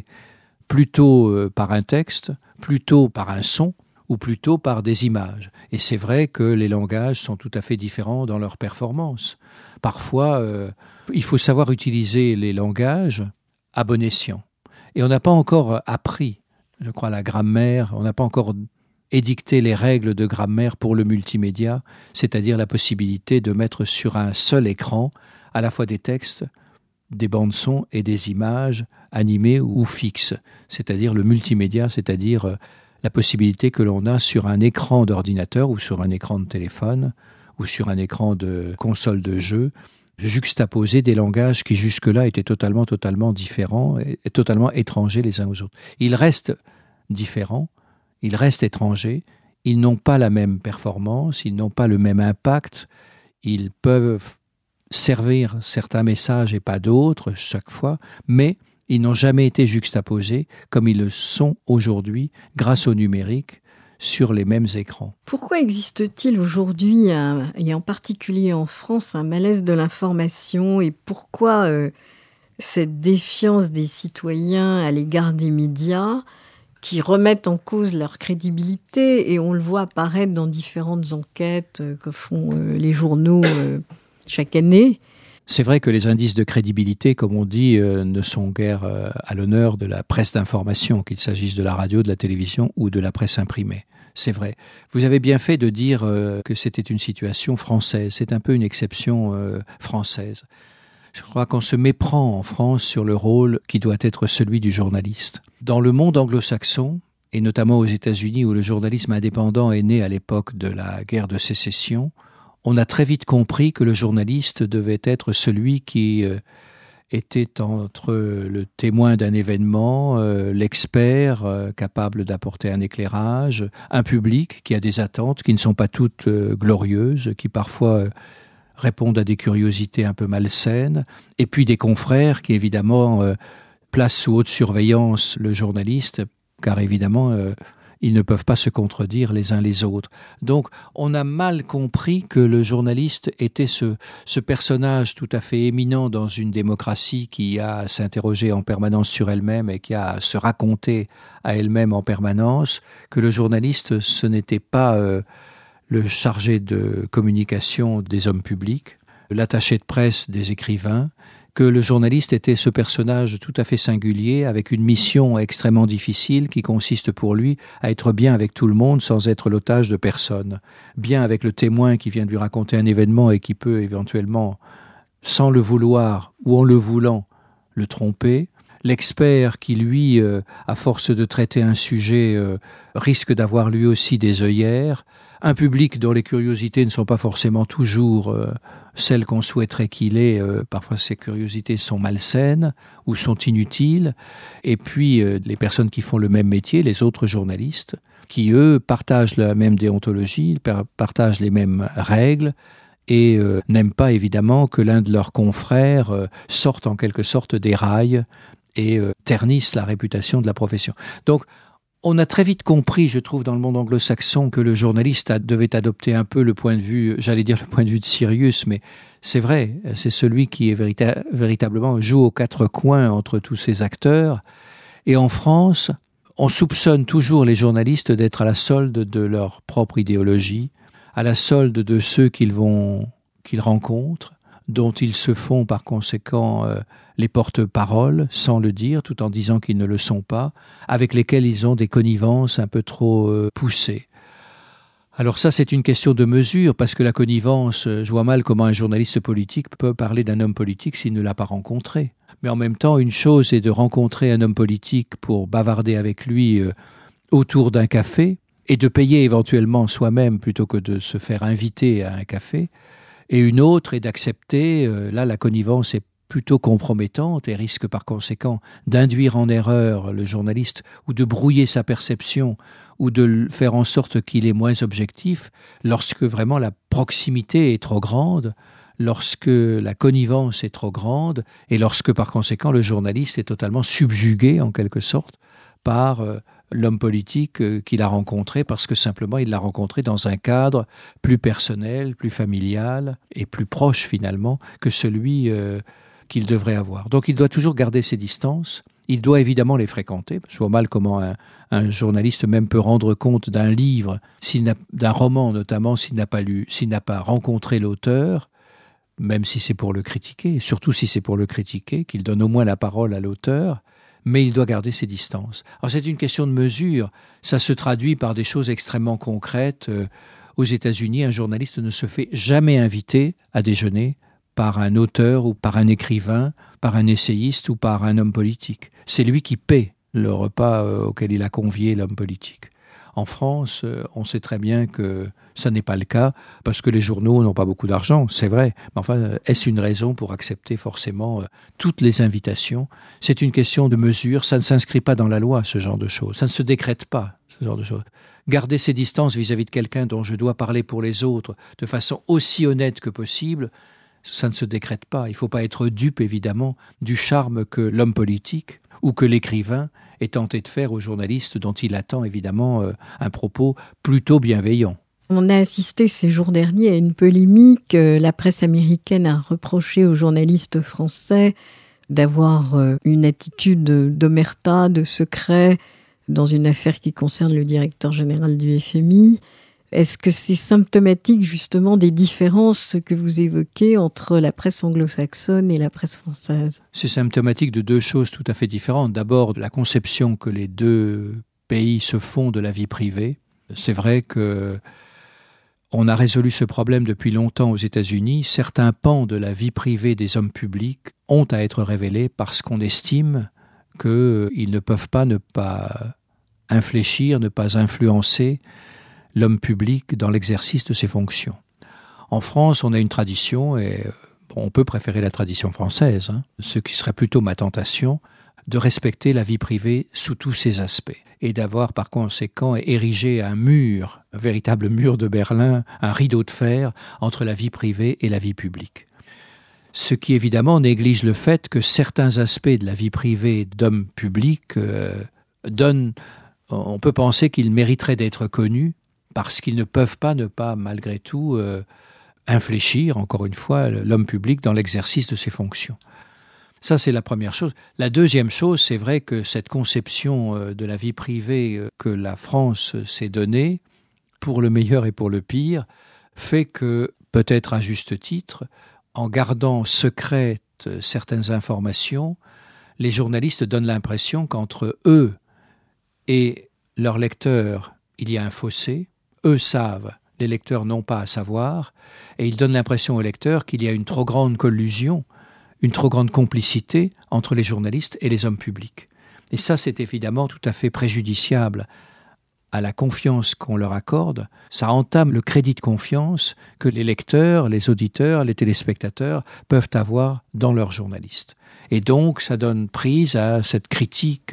plutôt par un texte, plutôt par un son, ou plutôt par des images. Et c'est vrai que les langages sont tout à fait différents dans leur performance. Parfois, il faut savoir utiliser les langages à bon escient. Et on n'a pas encore appris, je crois, la grammaire, on n'a pas encore édicté les règles de grammaire pour le multimédia, c'est-à-dire la possibilité de mettre sur un seul écran à la fois des textes, des bandes-sons et des images animées ou fixes, c'est-à-dire le multimédia, c'est-à-dire la possibilité que l'on a sur un écran d'ordinateur ou sur un écran de téléphone ou sur un écran de console de jeu, juxtaposer des langages qui jusque-là étaient totalement différents et totalement étrangers les uns aux autres. Ils restent différents, ils restent étrangers, ils n'ont pas la même performance, ils n'ont pas le même impact, ils peuvent servir certains messages et pas d'autres chaque fois, mais ils n'ont jamais été juxtaposés comme ils le sont aujourd'hui grâce au numérique, sur les mêmes écrans. Pourquoi existe-t-il aujourd'hui, et en particulier en France, un malaise de l'information, et pourquoi cette défiance des citoyens à l'égard des médias qui remettent en cause leur crédibilité, et on le voit apparaître dans différentes enquêtes que font les journaux chaque année? C'est vrai que les indices de crédibilité, comme on dit, ne sont guère à l'honneur de la presse d'information, qu'il s'agisse de la radio, de la télévision ou de la presse imprimée. C'est vrai. Vous avez bien fait de dire que c'était une situation française. C'est un peu une exception française. Je crois qu'on se méprend en France sur le rôle qui doit être celui du journaliste. Dans le monde anglo-saxon, et notamment aux États-Unis où le journalisme indépendant est né à l'époque de la guerre de sécession, on a très vite compris que le journaliste devait être celui qui était entre le témoin d'un événement, l'expert capable d'apporter un éclairage, un public qui a des attentes qui ne sont pas toutes glorieuses, qui parfois répondent à des curiosités un peu malsaines, et puis des confrères qui évidemment placent sous haute surveillance le journaliste, car évidemment ils ne peuvent pas se contredire les uns les autres. Donc, on a mal compris que le journaliste était ce personnage tout à fait éminent dans une démocratie qui a à s'interroger en permanence sur elle-même et qui a à se raconter à elle-même en permanence, que le journaliste, ce n'était pas le chargé de communication des hommes publics, l'attaché de presse des écrivains, que le journaliste était ce personnage tout à fait singulier, avec une mission extrêmement difficile qui consiste pour lui à être bien avec tout le monde sans être l'otage de personne. Bien avec le témoin qui vient de lui raconter un événement et qui peut éventuellement, sans le vouloir ou en le voulant, le tromper. L'expert qui, lui, à force de traiter un sujet, risque d'avoir lui aussi des œillères. Un public dont les curiosités ne sont pas forcément toujours celles qu'on souhaiterait qu'il ait. Parfois, ces curiosités sont malsaines ou sont inutiles. Et puis, les personnes qui font le même métier, les autres journalistes, qui, eux, partagent la même déontologie, partagent les mêmes règles et n'aiment pas, évidemment, que l'un de leurs confrères sorte en quelque sorte des rails et ternisse la réputation de la profession. Donc, on a très vite compris, je trouve, dans le monde anglo-saxon, que le journaliste devait adopter un peu le point de vue, j'allais dire le point de vue de Sirius, mais c'est vrai, c'est celui qui est véritablement joue aux quatre coins entre tous ces acteurs. Et en France, on soupçonne toujours les journalistes d'être à la solde de leur propre idéologie, à la solde de ceux qu'ils rencontrent, dont ils se font par conséquent les porte-paroles, sans le dire, tout en disant qu'ils ne le sont pas, avec lesquels ils ont des connivences un peu trop poussées. Alors ça, c'est une question de mesure, parce que la connivence, je vois mal comment un journaliste politique peut parler d'un homme politique s'il ne l'a pas rencontré. Mais en même temps, une chose est de rencontrer un homme politique pour bavarder avec lui autour d'un café, et de payer éventuellement soi-même plutôt que de se faire inviter à un café. Et une autre est d'accepter, là la connivence est plutôt compromettante et risque par conséquent d'induire en erreur le journaliste ou de brouiller sa perception ou de faire en sorte qu'il est moins objectif lorsque vraiment la proximité est trop grande, lorsque la connivence est trop grande et lorsque par conséquent le journaliste est totalement subjugué en quelque sorte par l'homme politique qu'il a rencontré parce que simplement il l'a rencontré dans un cadre plus personnel, plus familial et plus proche finalement que celui qu'il devrait avoir. Donc il doit toujours garder ses distances, il doit évidemment les fréquenter. Je vois mal comment un journaliste même peut rendre compte d'un livre, d'un roman notamment, s'il n'a pas lu, s'il n'a pas rencontré l'auteur, même si c'est pour le critiquer, surtout si c'est pour le critiquer, qu'il donne au moins la parole à l'auteur, mais il doit garder ses distances. Alors c'est une question de mesure, ça se traduit par des choses extrêmement concrètes. Aux États-Unis, un journaliste ne se fait jamais inviter à déjeuner par un auteur ou par un écrivain, par un essayiste ou par un homme politique. C'est lui qui paie le repas auquel il a convié l'homme politique. En France, on sait très bien que ça n'est pas le cas, parce que les journaux n'ont pas beaucoup d'argent, c'est vrai. Mais enfin, est-ce une raison pour accepter forcément toutes les invitations ? C'est une question de mesure, ça ne s'inscrit pas dans la loi, ce genre de choses. Ça ne se décrète pas, ce genre de choses. Garder ses distances vis-à-vis de quelqu'un dont je dois parler pour les autres de façon aussi honnête que possible, ça ne se décrète pas. Il ne faut pas être dupe, évidemment, du charme que l'homme politique ou que l'écrivain est tenté de faire aux journalistes dont il attend, évidemment, un propos plutôt bienveillant. On a assisté ces jours derniers à une polémique. La presse américaine a reproché aux journalistes français d'avoir une attitude d'omerta, de secret, dans une affaire qui concerne le directeur général du FMI. Est-ce que c'est symptomatique justement des différences que vous évoquez entre la presse anglo-saxonne et la presse française ? C'est symptomatique de deux choses tout à fait différentes. D'abord, la conception que les deux pays se font de la vie privée. C'est vrai que on a résolu ce problème depuis longtemps aux États-Unis. Certains pans de la vie privée des hommes publics ont à être révélés parce qu'on estime qu'ils ne peuvent pas ne pas infléchir, ne pas influencer l'homme public dans l'exercice de ses fonctions. En France, on a une tradition, et on peut préférer la tradition française, ce qui serait plutôt ma tentation, de respecter la vie privée sous tous ses aspects et d'avoir par conséquent érigé un mur, un véritable mur de Berlin, un rideau de fer entre la vie privée et la vie publique. Ce qui évidemment néglige le fait que certains aspects de la vie privée d'hommes publics donnent on peut penser qu'ils mériteraient d'être connus parce qu'ils ne peuvent pas ne pas, malgré tout, infléchir, encore une fois, l'homme public dans l'exercice de ses fonctions. Ça, c'est la première chose. La deuxième chose, c'est vrai que cette conception de la vie privée que la France s'est donnée, pour le meilleur et pour le pire, fait que, peut-être à juste titre, en gardant secrètes certaines informations, les journalistes donnent l'impression qu'entre eux et leurs lecteurs, il y a un fossé. Eux savent, les lecteurs n'ont pas à savoir, et ils donnent l'impression aux lecteurs qu'il y a une trop grande collusion, une trop grande complicité entre les journalistes et les hommes publics. Et ça, c'est évidemment tout à fait préjudiciable à la confiance qu'on leur accorde. Ça entame le crédit de confiance que les lecteurs, les auditeurs, les téléspectateurs peuvent avoir dans leurs journalistes. Et donc, ça donne prise à cette critique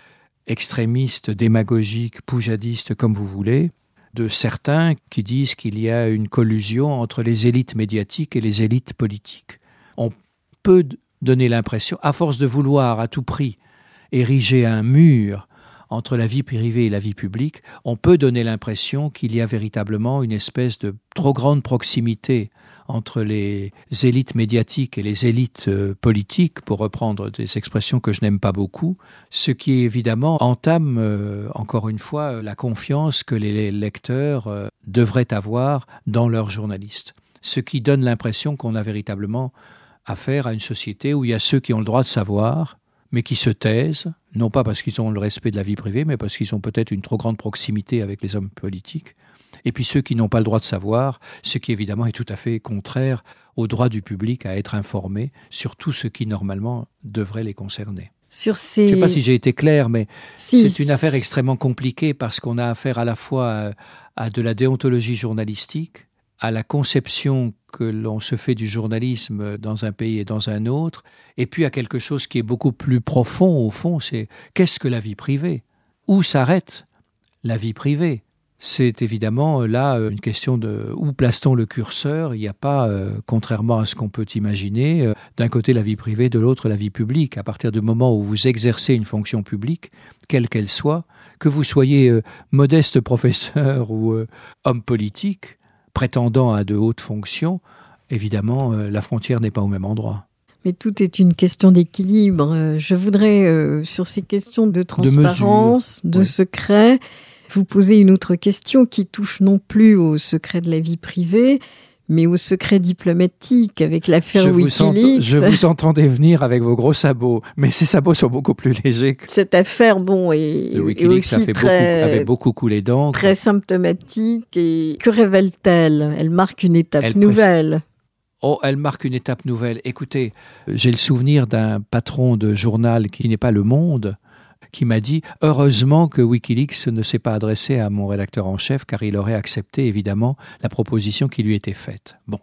extrémiste, démagogique, poujadiste, comme vous voulez, de certains qui disent qu'il y a une collusion entre les élites médiatiques et les élites politiques. On peut donner l'impression, à force de vouloir à tout prix ériger un mur entre la vie privée et la vie publique, on peut donner l'impression qu'il y a véritablement une espèce de trop grande proximité entre les élites médiatiques et les élites politiques, pour reprendre des expressions que je n'aime pas beaucoup, ce qui évidemment entame, encore une fois, la confiance que les lecteurs devraient avoir dans leurs journalistes. Ce qui donne l'impression qu'on a véritablement affaire à une société où il y a ceux qui ont le droit de savoir, mais qui se taisent, non pas parce qu'ils ont le respect de la vie privée, mais parce qu'ils ont peut-être une trop grande proximité avec les hommes politiques. Et puis ceux qui n'ont pas le droit de savoir, ce qui évidemment est tout à fait contraire au droit du public à être informé sur tout ce qui normalement devrait les concerner. Je ne sais pas si j'ai été clair, mais c'est une affaire extrêmement compliquée parce qu'on a affaire à la fois à de la déontologie journalistique, à la conception que l'on se fait du journalisme dans un pays et dans un autre, et puis à quelque chose qui est beaucoup plus profond au fond, c'est qu'est-ce que la vie privée ? Où s'arrête la vie privée ? C'est évidemment là une question de où place-t-on le curseur ? Il n'y a pas, contrairement à ce qu'on peut imaginer, d'un côté la vie privée, de l'autre la vie publique. À partir du moment où vous exercez une fonction publique, quelle qu'elle soit, que vous soyez modeste professeur ou homme politique, prétendant à de hautes fonctions, évidemment, la frontière n'est pas au même endroit. Mais tout est une question d'équilibre. Je voudrais, sur ces questions de transparence, de secret, vous poser une autre question qui touche non plus au secret de la vie privée, mais au secret diplomatique avec l'affaire Wikileaks. Je vous entendais venir avec vos gros sabots, mais ces sabots sont beaucoup plus légers. Cette affaire, est aussi avait beaucoup coulé d'encre. Très symptomatique. Et que révèle-t-elle ? Elle marque une étape nouvelle. Elle marque une étape nouvelle. Écoutez, j'ai le souvenir d'un patron de journal qui n'est pas Le Monde, qui m'a dit « Heureusement que Wikileaks ne s'est pas adressé à mon rédacteur en chef, car il aurait accepté, évidemment, la proposition qui lui était faite. » Bon.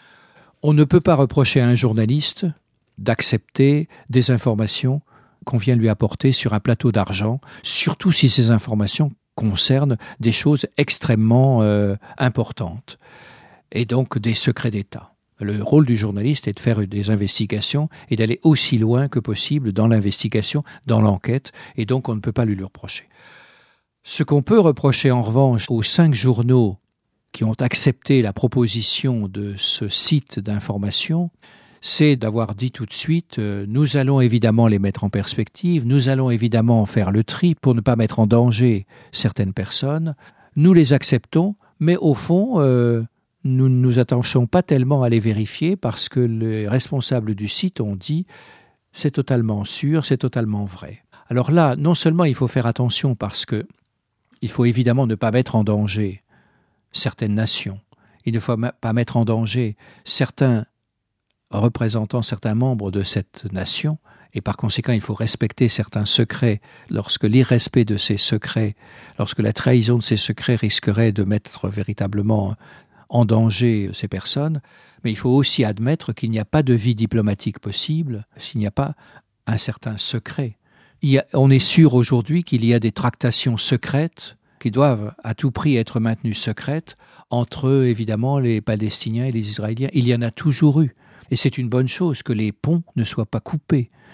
On ne peut pas reprocher à un journaliste d'accepter des informations qu'on vient lui apporter sur un plateau d'argent, surtout si ces informations concernent des choses extrêmement importantes, et donc des secrets d'État. Le rôle du journaliste est de faire des investigations et d'aller aussi loin que possible dans l'investigation, dans l'enquête, et donc on ne peut pas lui reprocher. Ce qu'on peut reprocher en revanche aux 5 journaux qui ont accepté la proposition de ce site d'information, c'est d'avoir dit tout de suite nous allons évidemment les mettre en perspective, nous allons évidemment faire le tri pour ne pas mettre en danger certaines personnes, nous les acceptons, mais au fond nous ne nous attachons pas tellement à les vérifier parce que les responsables du site ont dit « c'est totalement sûr, c'est totalement vrai ». Alors là, non seulement il faut faire attention parce que il faut évidemment ne pas mettre en danger certaines nations, il ne faut pas mettre en danger certains représentants, certains membres de cette nation, et par conséquent il faut respecter certains secrets lorsque l'irrespect de ces secrets, lorsque la trahison de ces secrets risquerait de mettre véritablement en danger ces personnes, mais il faut aussi admettre qu'il n'y a pas de vie diplomatique possible s'il n'y a pas un certain secret. On est sûr aujourd'hui qu'il y a des tractations secrètes qui doivent à tout prix être maintenues secrètes entre, évidemment, les Palestiniens et les Israéliens. Il y en a toujours eu. Et c'est une bonne chose que les ponts ne soient pas coupés.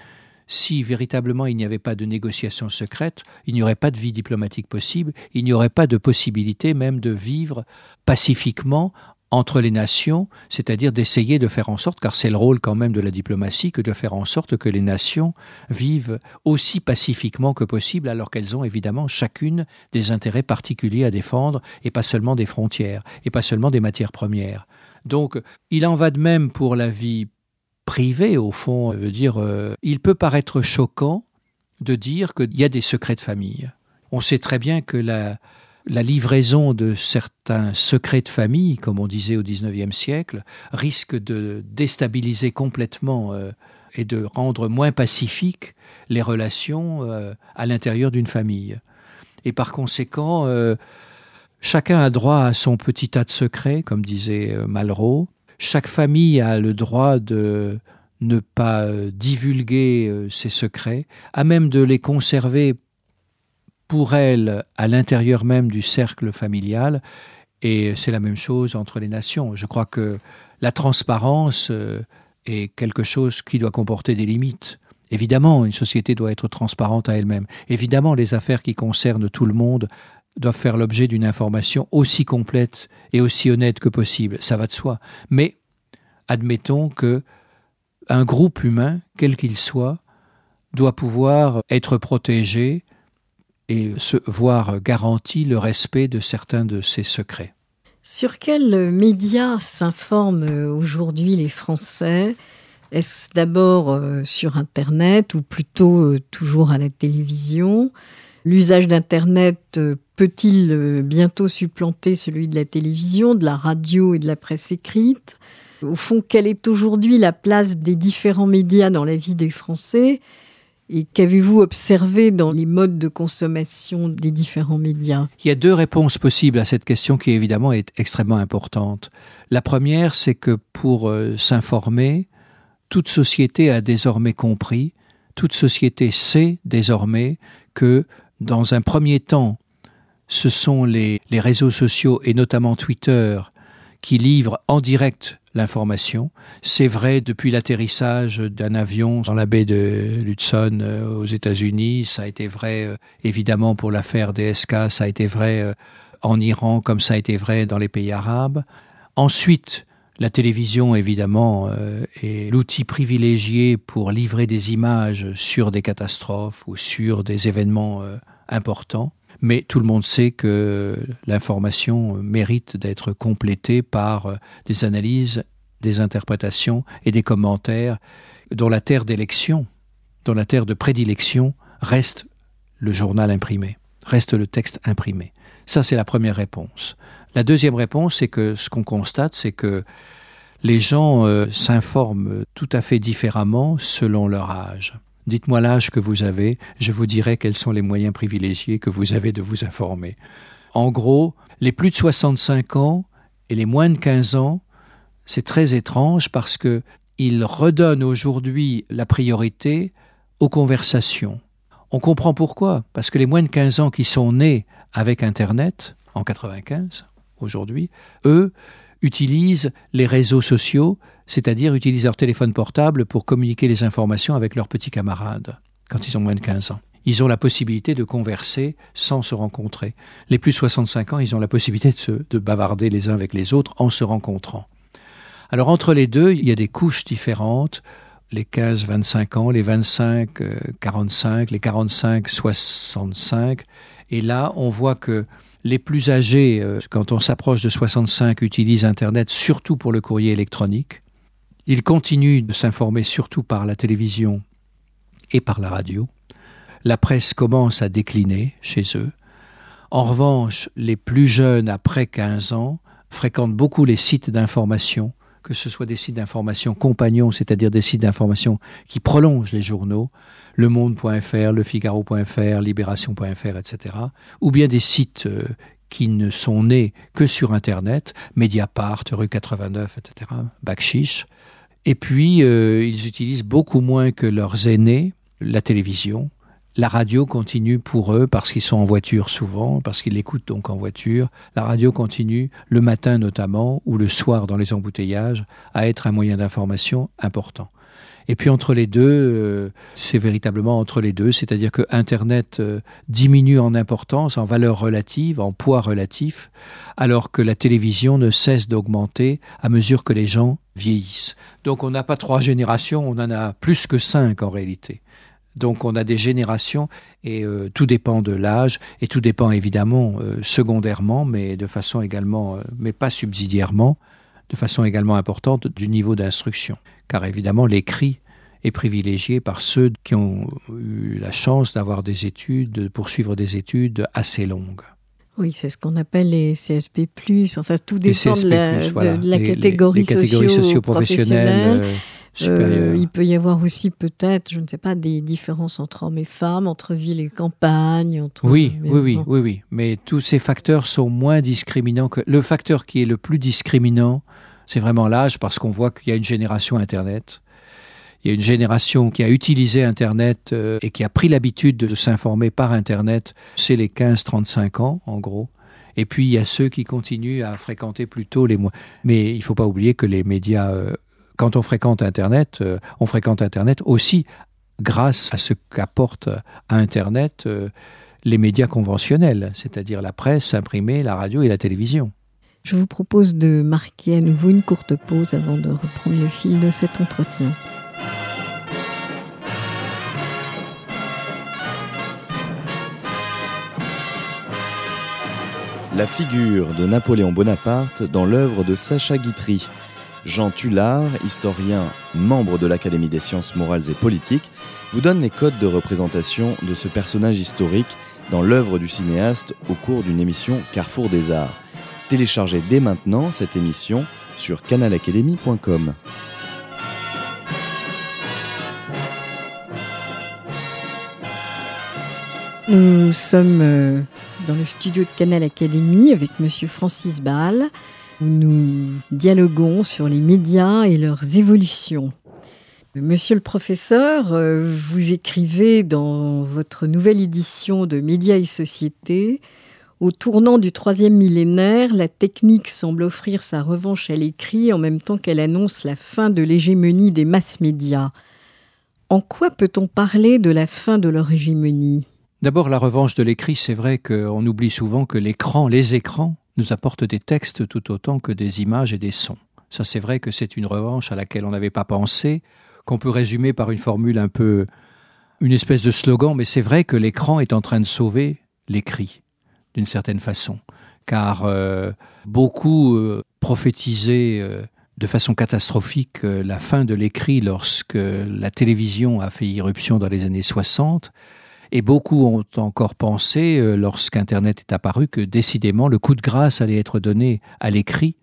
si véritablement il n'y avait pas de négociations secrètes, il n'y aurait pas de vie diplomatique possible, il n'y aurait pas de possibilité même de vivre pacifiquement entre les nations, c'est-à-dire d'essayer de faire en sorte, car c'est le rôle quand même de la diplomatie, que de faire en sorte que les nations vivent aussi pacifiquement que possible, alors qu'elles ont évidemment chacune des intérêts particuliers à défendre, et pas seulement des frontières, et pas seulement des matières premières. Donc, il en va de même pour la vie privée, au fond. Il peut paraître choquant de dire qu'il y a des secrets de famille. On sait très bien que la livraison de certains secrets de famille, comme on disait au XIXe siècle, risque de déstabiliser complètement et de rendre moins pacifiques les relations à l'intérieur d'une famille. Et par conséquent, chacun a droit à son petit tas de secrets, comme disait Malraux. Chaque famille a le droit de ne pas divulguer ses secrets, à même de les conserver pour elle à l'intérieur même du cercle familial, et c'est la même chose entre les nations. Je crois que la transparence est quelque chose qui doit comporter des limites. Évidemment, une société doit être transparente à elle-même. Évidemment, les affaires qui concernent tout le monde doivent faire l'objet d'une information aussi complète et aussi honnête que possible. Ça va de soi. Mais admettons qu'un groupe humain, quel qu'il soit, doit pouvoir être protégé et se voir garanti le respect de certains de ses secrets. Sur quels médias s'informent aujourd'hui les Français ? Est-ce d'abord sur Internet ou plutôt toujours à la télévision ? L'usage d'Internet peut-il bientôt supplanter celui de la télévision, de la radio et de la presse écrite ? Au fond, quelle est aujourd'hui la place des différents médias dans la vie des Français ? Et qu'avez-vous observé dans les modes de consommation des différents médias ? Il y a deux réponses possibles à cette question qui évidemment est extrêmement importante. La première, c'est que pour s'informer, toute société a désormais compris, toute société sait désormais que dans un premier temps, ce sont les réseaux sociaux et notamment Twitter qui livrent en direct l'information. C'est vrai depuis l'atterrissage d'un avion dans la baie de l'Hudson aux États-Unis, ça a été vrai évidemment pour l'affaire DSK, ça a été vrai en Iran comme ça a été vrai dans les pays arabes. Ensuite, la télévision évidemment est l'outil privilégié pour livrer des images sur des catastrophes ou sur des événements importants. Mais tout le monde sait que l'information mérite d'être complétée par des analyses, des interprétations et des commentaires dont la terre d'élection, dont la terre de prédilection reste le journal imprimé, reste le texte imprimé. Ça, c'est la première réponse. La deuxième réponse, c'est que ce qu'on constate, c'est que les gens s'informent tout à fait différemment selon leur âge. Dites-moi l'âge que vous avez, je vous dirai quels sont les moyens privilégiés que vous avez de vous informer. En gros, les plus de 65 ans et les moins de 15 ans, c'est très étrange parce qu'ils redonnent aujourd'hui la priorité aux conversations. On comprend pourquoi, parce que les moins de 15 ans qui sont nés avec Internet, en 95, aujourd'hui, eux, utilisent les réseaux sociaux, c'est-à-dire utilisent leur téléphone portable pour communiquer les informations avec leurs petits camarades, quand ils ont moins de 15 ans. Ils ont la possibilité de converser sans se rencontrer. Les plus de 65 ans, ils ont la possibilité de bavarder les uns avec les autres en se rencontrant. Alors entre les deux, il y a des couches différentes, les 15-25 ans, les 25-45, les 45-65, et là, on voit que les plus âgés, quand on s'approche de 65, utilisent Internet surtout pour le courrier électronique. Ils continuent de s'informer surtout par la télévision et par la radio. La presse commence à décliner chez eux. En revanche, les plus jeunes, après 15 ans, fréquentent beaucoup les sites d'information, que ce soit des sites d'information compagnons, c'est-à-dire des sites d'information qui prolongent les journaux, lemonde.fr, lefigaro.fr, libération.fr, etc., ou bien des sites qui ne sont nés que sur Internet, Mediapart, Rue 89, etc., Bakchiche. Et puis, ils utilisent beaucoup moins que leurs aînés la télévision. La radio continue pour eux, parce qu'ils sont en voiture souvent, parce qu'ils l'écoutent donc en voiture. La radio continue, le matin notamment, ou le soir dans les embouteillages, à être un moyen d'information important. Et puis entre les deux, c'est véritablement entre les deux, c'est-à-dire que Internet diminue en importance, en valeur relative, en poids relatif, alors que la télévision ne cesse d'augmenter à mesure que les gens vieillissent. Donc on n'a pas 3 générations, on en a plus que 5 en réalité. Donc on a des générations et tout dépend de l'âge et tout dépend évidemment secondairement, mais de façon également, mais pas subsidiairement, de façon également importante du niveau d'instruction. Car évidemment l'écrit est privilégié par ceux qui ont eu la chance d'avoir des études, de poursuivre des études assez longues. Oui, c'est ce qu'on appelle les CSP+. Enfin, tout dépend de la catégorie les catégories socio-professionnelles. Il peut y avoir aussi peut-être, je ne sais pas, des différences entre hommes et femmes, entre ville et campagne. Oui. Mais tous ces facteurs sont moins discriminants que... Le facteur qui est le plus discriminant, c'est vraiment l'âge, parce qu'on voit qu'il y a une génération Internet. Il y a une génération qui a utilisé Internet et qui a pris l'habitude de s'informer par Internet. C'est les 15-35 ans, en gros. Et puis, il y a ceux qui continuent à fréquenter plutôt les mois. Mais il ne faut pas oublier que les médias... Quand on fréquente Internet aussi grâce à ce qu'apportent à Internet les médias conventionnels, c'est-à-dire la presse imprimée, la radio et la télévision. Je vous propose de marquer à nouveau une courte pause avant de reprendre le fil de cet entretien. La figure de Napoléon Bonaparte dans l'œuvre de Sacha Guitry. Jean Tullard, historien, membre de l'Académie des sciences morales et politiques, vous donne les codes de représentation de ce personnage historique dans l'œuvre du cinéaste au cours d'une émission Carrefour des Arts. Téléchargez dès maintenant cette émission sur canalacademy.com. Nous sommes dans le studio de Canal Académy avec Monsieur Francis Ball. Nous dialoguons sur les médias et leurs évolutions. Monsieur le professeur, vous écrivez dans votre nouvelle édition de Médias et Société, au tournant du 3e millénaire, la technique semble offrir sa revanche à l'écrit en même temps qu'elle annonce la fin de l'hégémonie des masses médias. En quoi peut-on parler de la fin de leur hégémonie ? D'abord, la revanche de l'écrit, c'est vrai qu'on oublie souvent que les écrans, nous apportent des textes tout autant que des images et des sons. Ça, c'est vrai que c'est une revanche à laquelle on n'avait pas pensé, qu'on peut résumer par une formule un peu, une espèce de slogan, mais c'est vrai que l'écran est en train de sauver l'écrit, d'une certaine façon. Car beaucoup prophétisaient de façon catastrophique la fin de l'écrit lorsque la télévision a fait irruption dans les années 60. Et beaucoup ont encore pensé, lorsqu'Internet est apparu, que décidément le coup de grâce allait être donné à l'écrit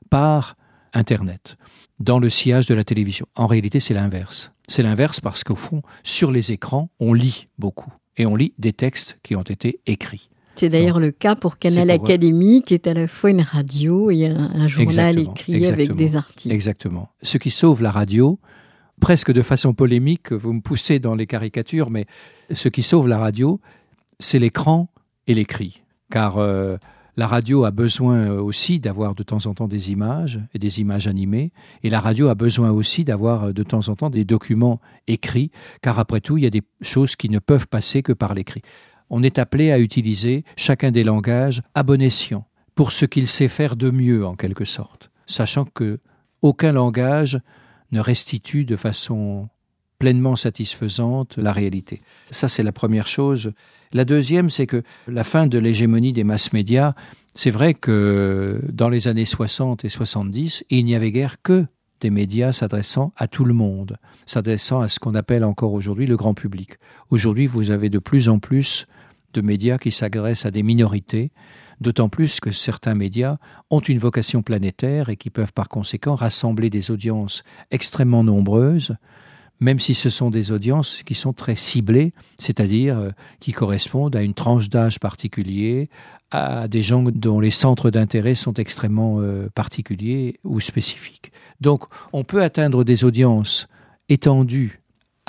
par Internet, dans le sillage de la télévision. En réalité, c'est l'inverse. C'est l'inverse parce qu'au fond, sur les écrans, on lit beaucoup. Et on lit des textes qui ont été écrits. C'est d'ailleurs le cas pour Canal Académy, qui est à la fois une radio et un journal écrit avec des articles. Exactement. Ce qui sauve la radio, presque de façon polémique, vous me poussez dans les caricatures, mais ce qui sauve la radio, c'est l'écran et l'écrit. Car la radio a besoin aussi d'avoir de temps en temps des images et des images animées, et la radio a besoin aussi d'avoir de temps en temps des documents écrits, car après tout, il y a des choses qui ne peuvent passer que par l'écrit. On est appelé à utiliser chacun des langages à bon escient, pour ce qu'il sait faire de mieux en quelque sorte, sachant qu'aucun langage ne restitue de façon pleinement satisfaisante la réalité. Ça, c'est la première chose. La deuxième, c'est que la fin de l'hégémonie des masses médias, c'est vrai que dans les années 60 et 70, il n'y avait guère que des médias s'adressant à tout le monde, s'adressant à ce qu'on appelle encore aujourd'hui le grand public. Aujourd'hui, vous avez de plus en plus de médias qui s'adressent à des minorités, d'autant plus que certains médias ont une vocation planétaire et qui peuvent par conséquent rassembler des audiences extrêmement nombreuses, même si ce sont des audiences qui sont très ciblées, c'est-à-dire qui correspondent à une tranche d'âge particulier, à des gens dont les centres d'intérêt sont extrêmement particuliers ou spécifiques. Donc, on peut atteindre des audiences étendues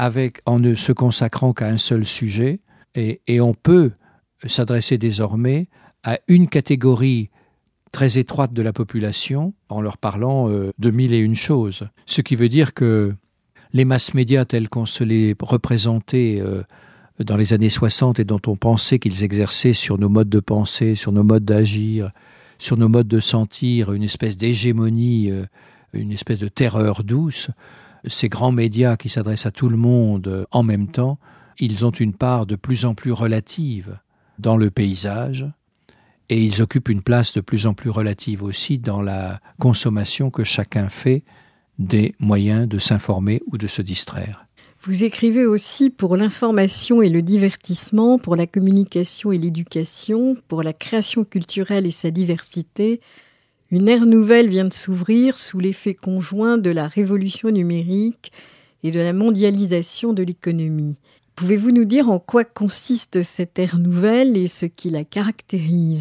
en ne se consacrant qu'à un seul sujet, et on peut s'adresser désormais à une catégorie très étroite de la population en leur parlant de 1001 choses. Ce qui veut dire que les masses médias tels qu'on se les représentait dans les années 60 et dont on pensait qu'ils exerçaient sur nos modes de pensée, sur nos modes d'agir, sur nos modes de sentir, une espèce d'hégémonie, une espèce de terreur douce, ces grands médias qui s'adressent à tout le monde en même temps, ils ont une part de plus en plus relative dans le paysage et ils occupent une place de plus en plus relative aussi dans la consommation que chacun fait des moyens de s'informer ou de se distraire. Vous écrivez aussi pour l'information et le divertissement, pour la communication et l'éducation, pour la création culturelle et sa diversité. Une ère nouvelle vient de s'ouvrir sous l'effet conjoint de la révolution numérique et de la mondialisation de l'économie. Pouvez-vous nous dire en quoi consiste cette ère nouvelle et ce qui la caractérise ?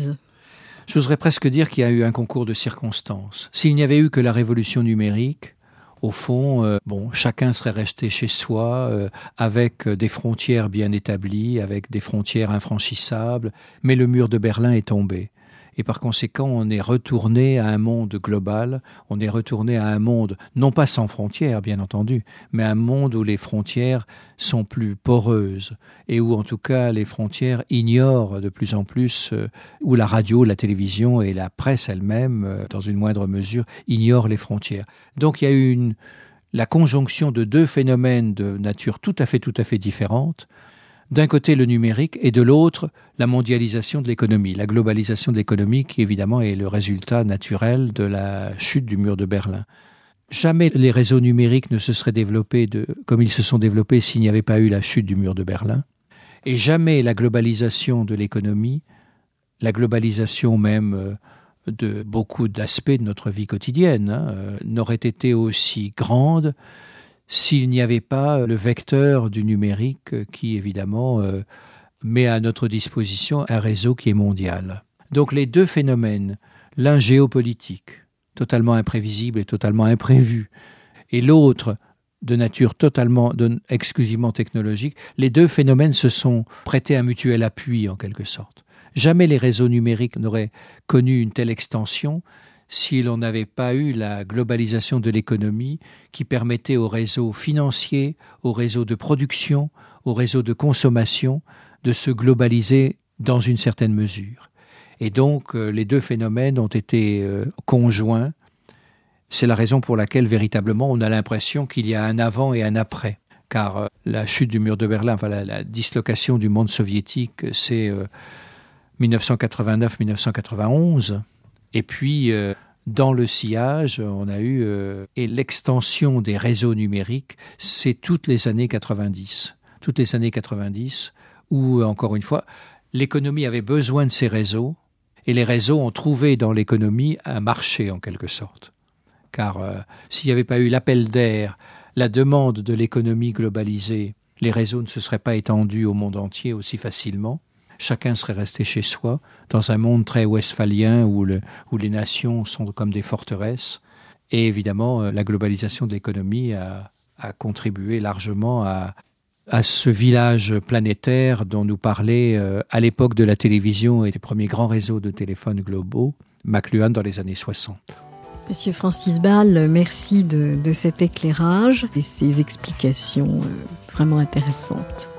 J'oserais presque dire qu'il y a eu un concours de circonstances. S'il n'y avait eu que la révolution numérique, au fond, chacun serait resté chez soi avec des frontières bien établies, avec des frontières infranchissables, mais le mur de Berlin est tombé. Et par conséquent, on est retourné à un monde global, on est retourné à un monde, non pas sans frontières, bien entendu, mais un monde où les frontières sont plus poreuses et où, en tout cas, les frontières ignorent de plus en plus, où la radio, la télévision et la presse elle-même, dans une moindre mesure, ignorent les frontières. Donc il y a eu la conjonction de deux phénomènes de nature tout à fait différente. D'un côté le numérique et de l'autre la mondialisation de l'économie, la globalisation de l'économie qui évidemment est le résultat naturel de la chute du mur de Berlin. Jamais les réseaux numériques ne se seraient développés comme ils se sont développés s'il n'y avait pas eu la chute du mur de Berlin. Et jamais la globalisation de l'économie, la globalisation même de beaucoup d'aspects de notre vie quotidienne, n'aurait été aussi grande s'il n'y avait pas le vecteur du numérique qui, évidemment, met à notre disposition un réseau qui est mondial. Donc les deux phénomènes, l'un géopolitique, totalement imprévisible et totalement imprévu, et l'autre de nature exclusivement technologique, les deux phénomènes se sont prêtés un mutuel appui en quelque sorte. Jamais les réseaux numériques n'auraient connu une telle extension si l'on n'avait pas eu la globalisation de l'économie qui permettait aux réseaux financiers, aux réseaux de production, aux réseaux de consommation de se globaliser dans une certaine mesure. Et donc, les deux phénomènes ont été conjoints. C'est la raison pour laquelle, véritablement, on a l'impression qu'il y a un avant et un après. Car la chute du mur de Berlin, la dislocation du monde soviétique, c'est 1989-1991. Et puis, dans le sillage, on a eu et l'extension des réseaux numériques, c'est toutes les années 90. Toutes les années 90, où, encore une fois, l'économie avait besoin de ces réseaux, et les réseaux ont trouvé dans l'économie un marché, en quelque sorte. Car s'il n'y avait pas eu l'appel d'air, la demande de l'économie globalisée, les réseaux ne se seraient pas étendus au monde entier aussi facilement. Chacun serait resté chez soi, dans un monde très westphalien où les nations sont comme des forteresses. Et évidemment, la globalisation de l'économie a contribué largement à ce village planétaire dont nous parlait à l'époque de la télévision et des premiers grands réseaux de téléphones globaux, McLuhan dans les années 60. Monsieur Francis Ball, merci de cet éclairage et ces explications vraiment intéressantes.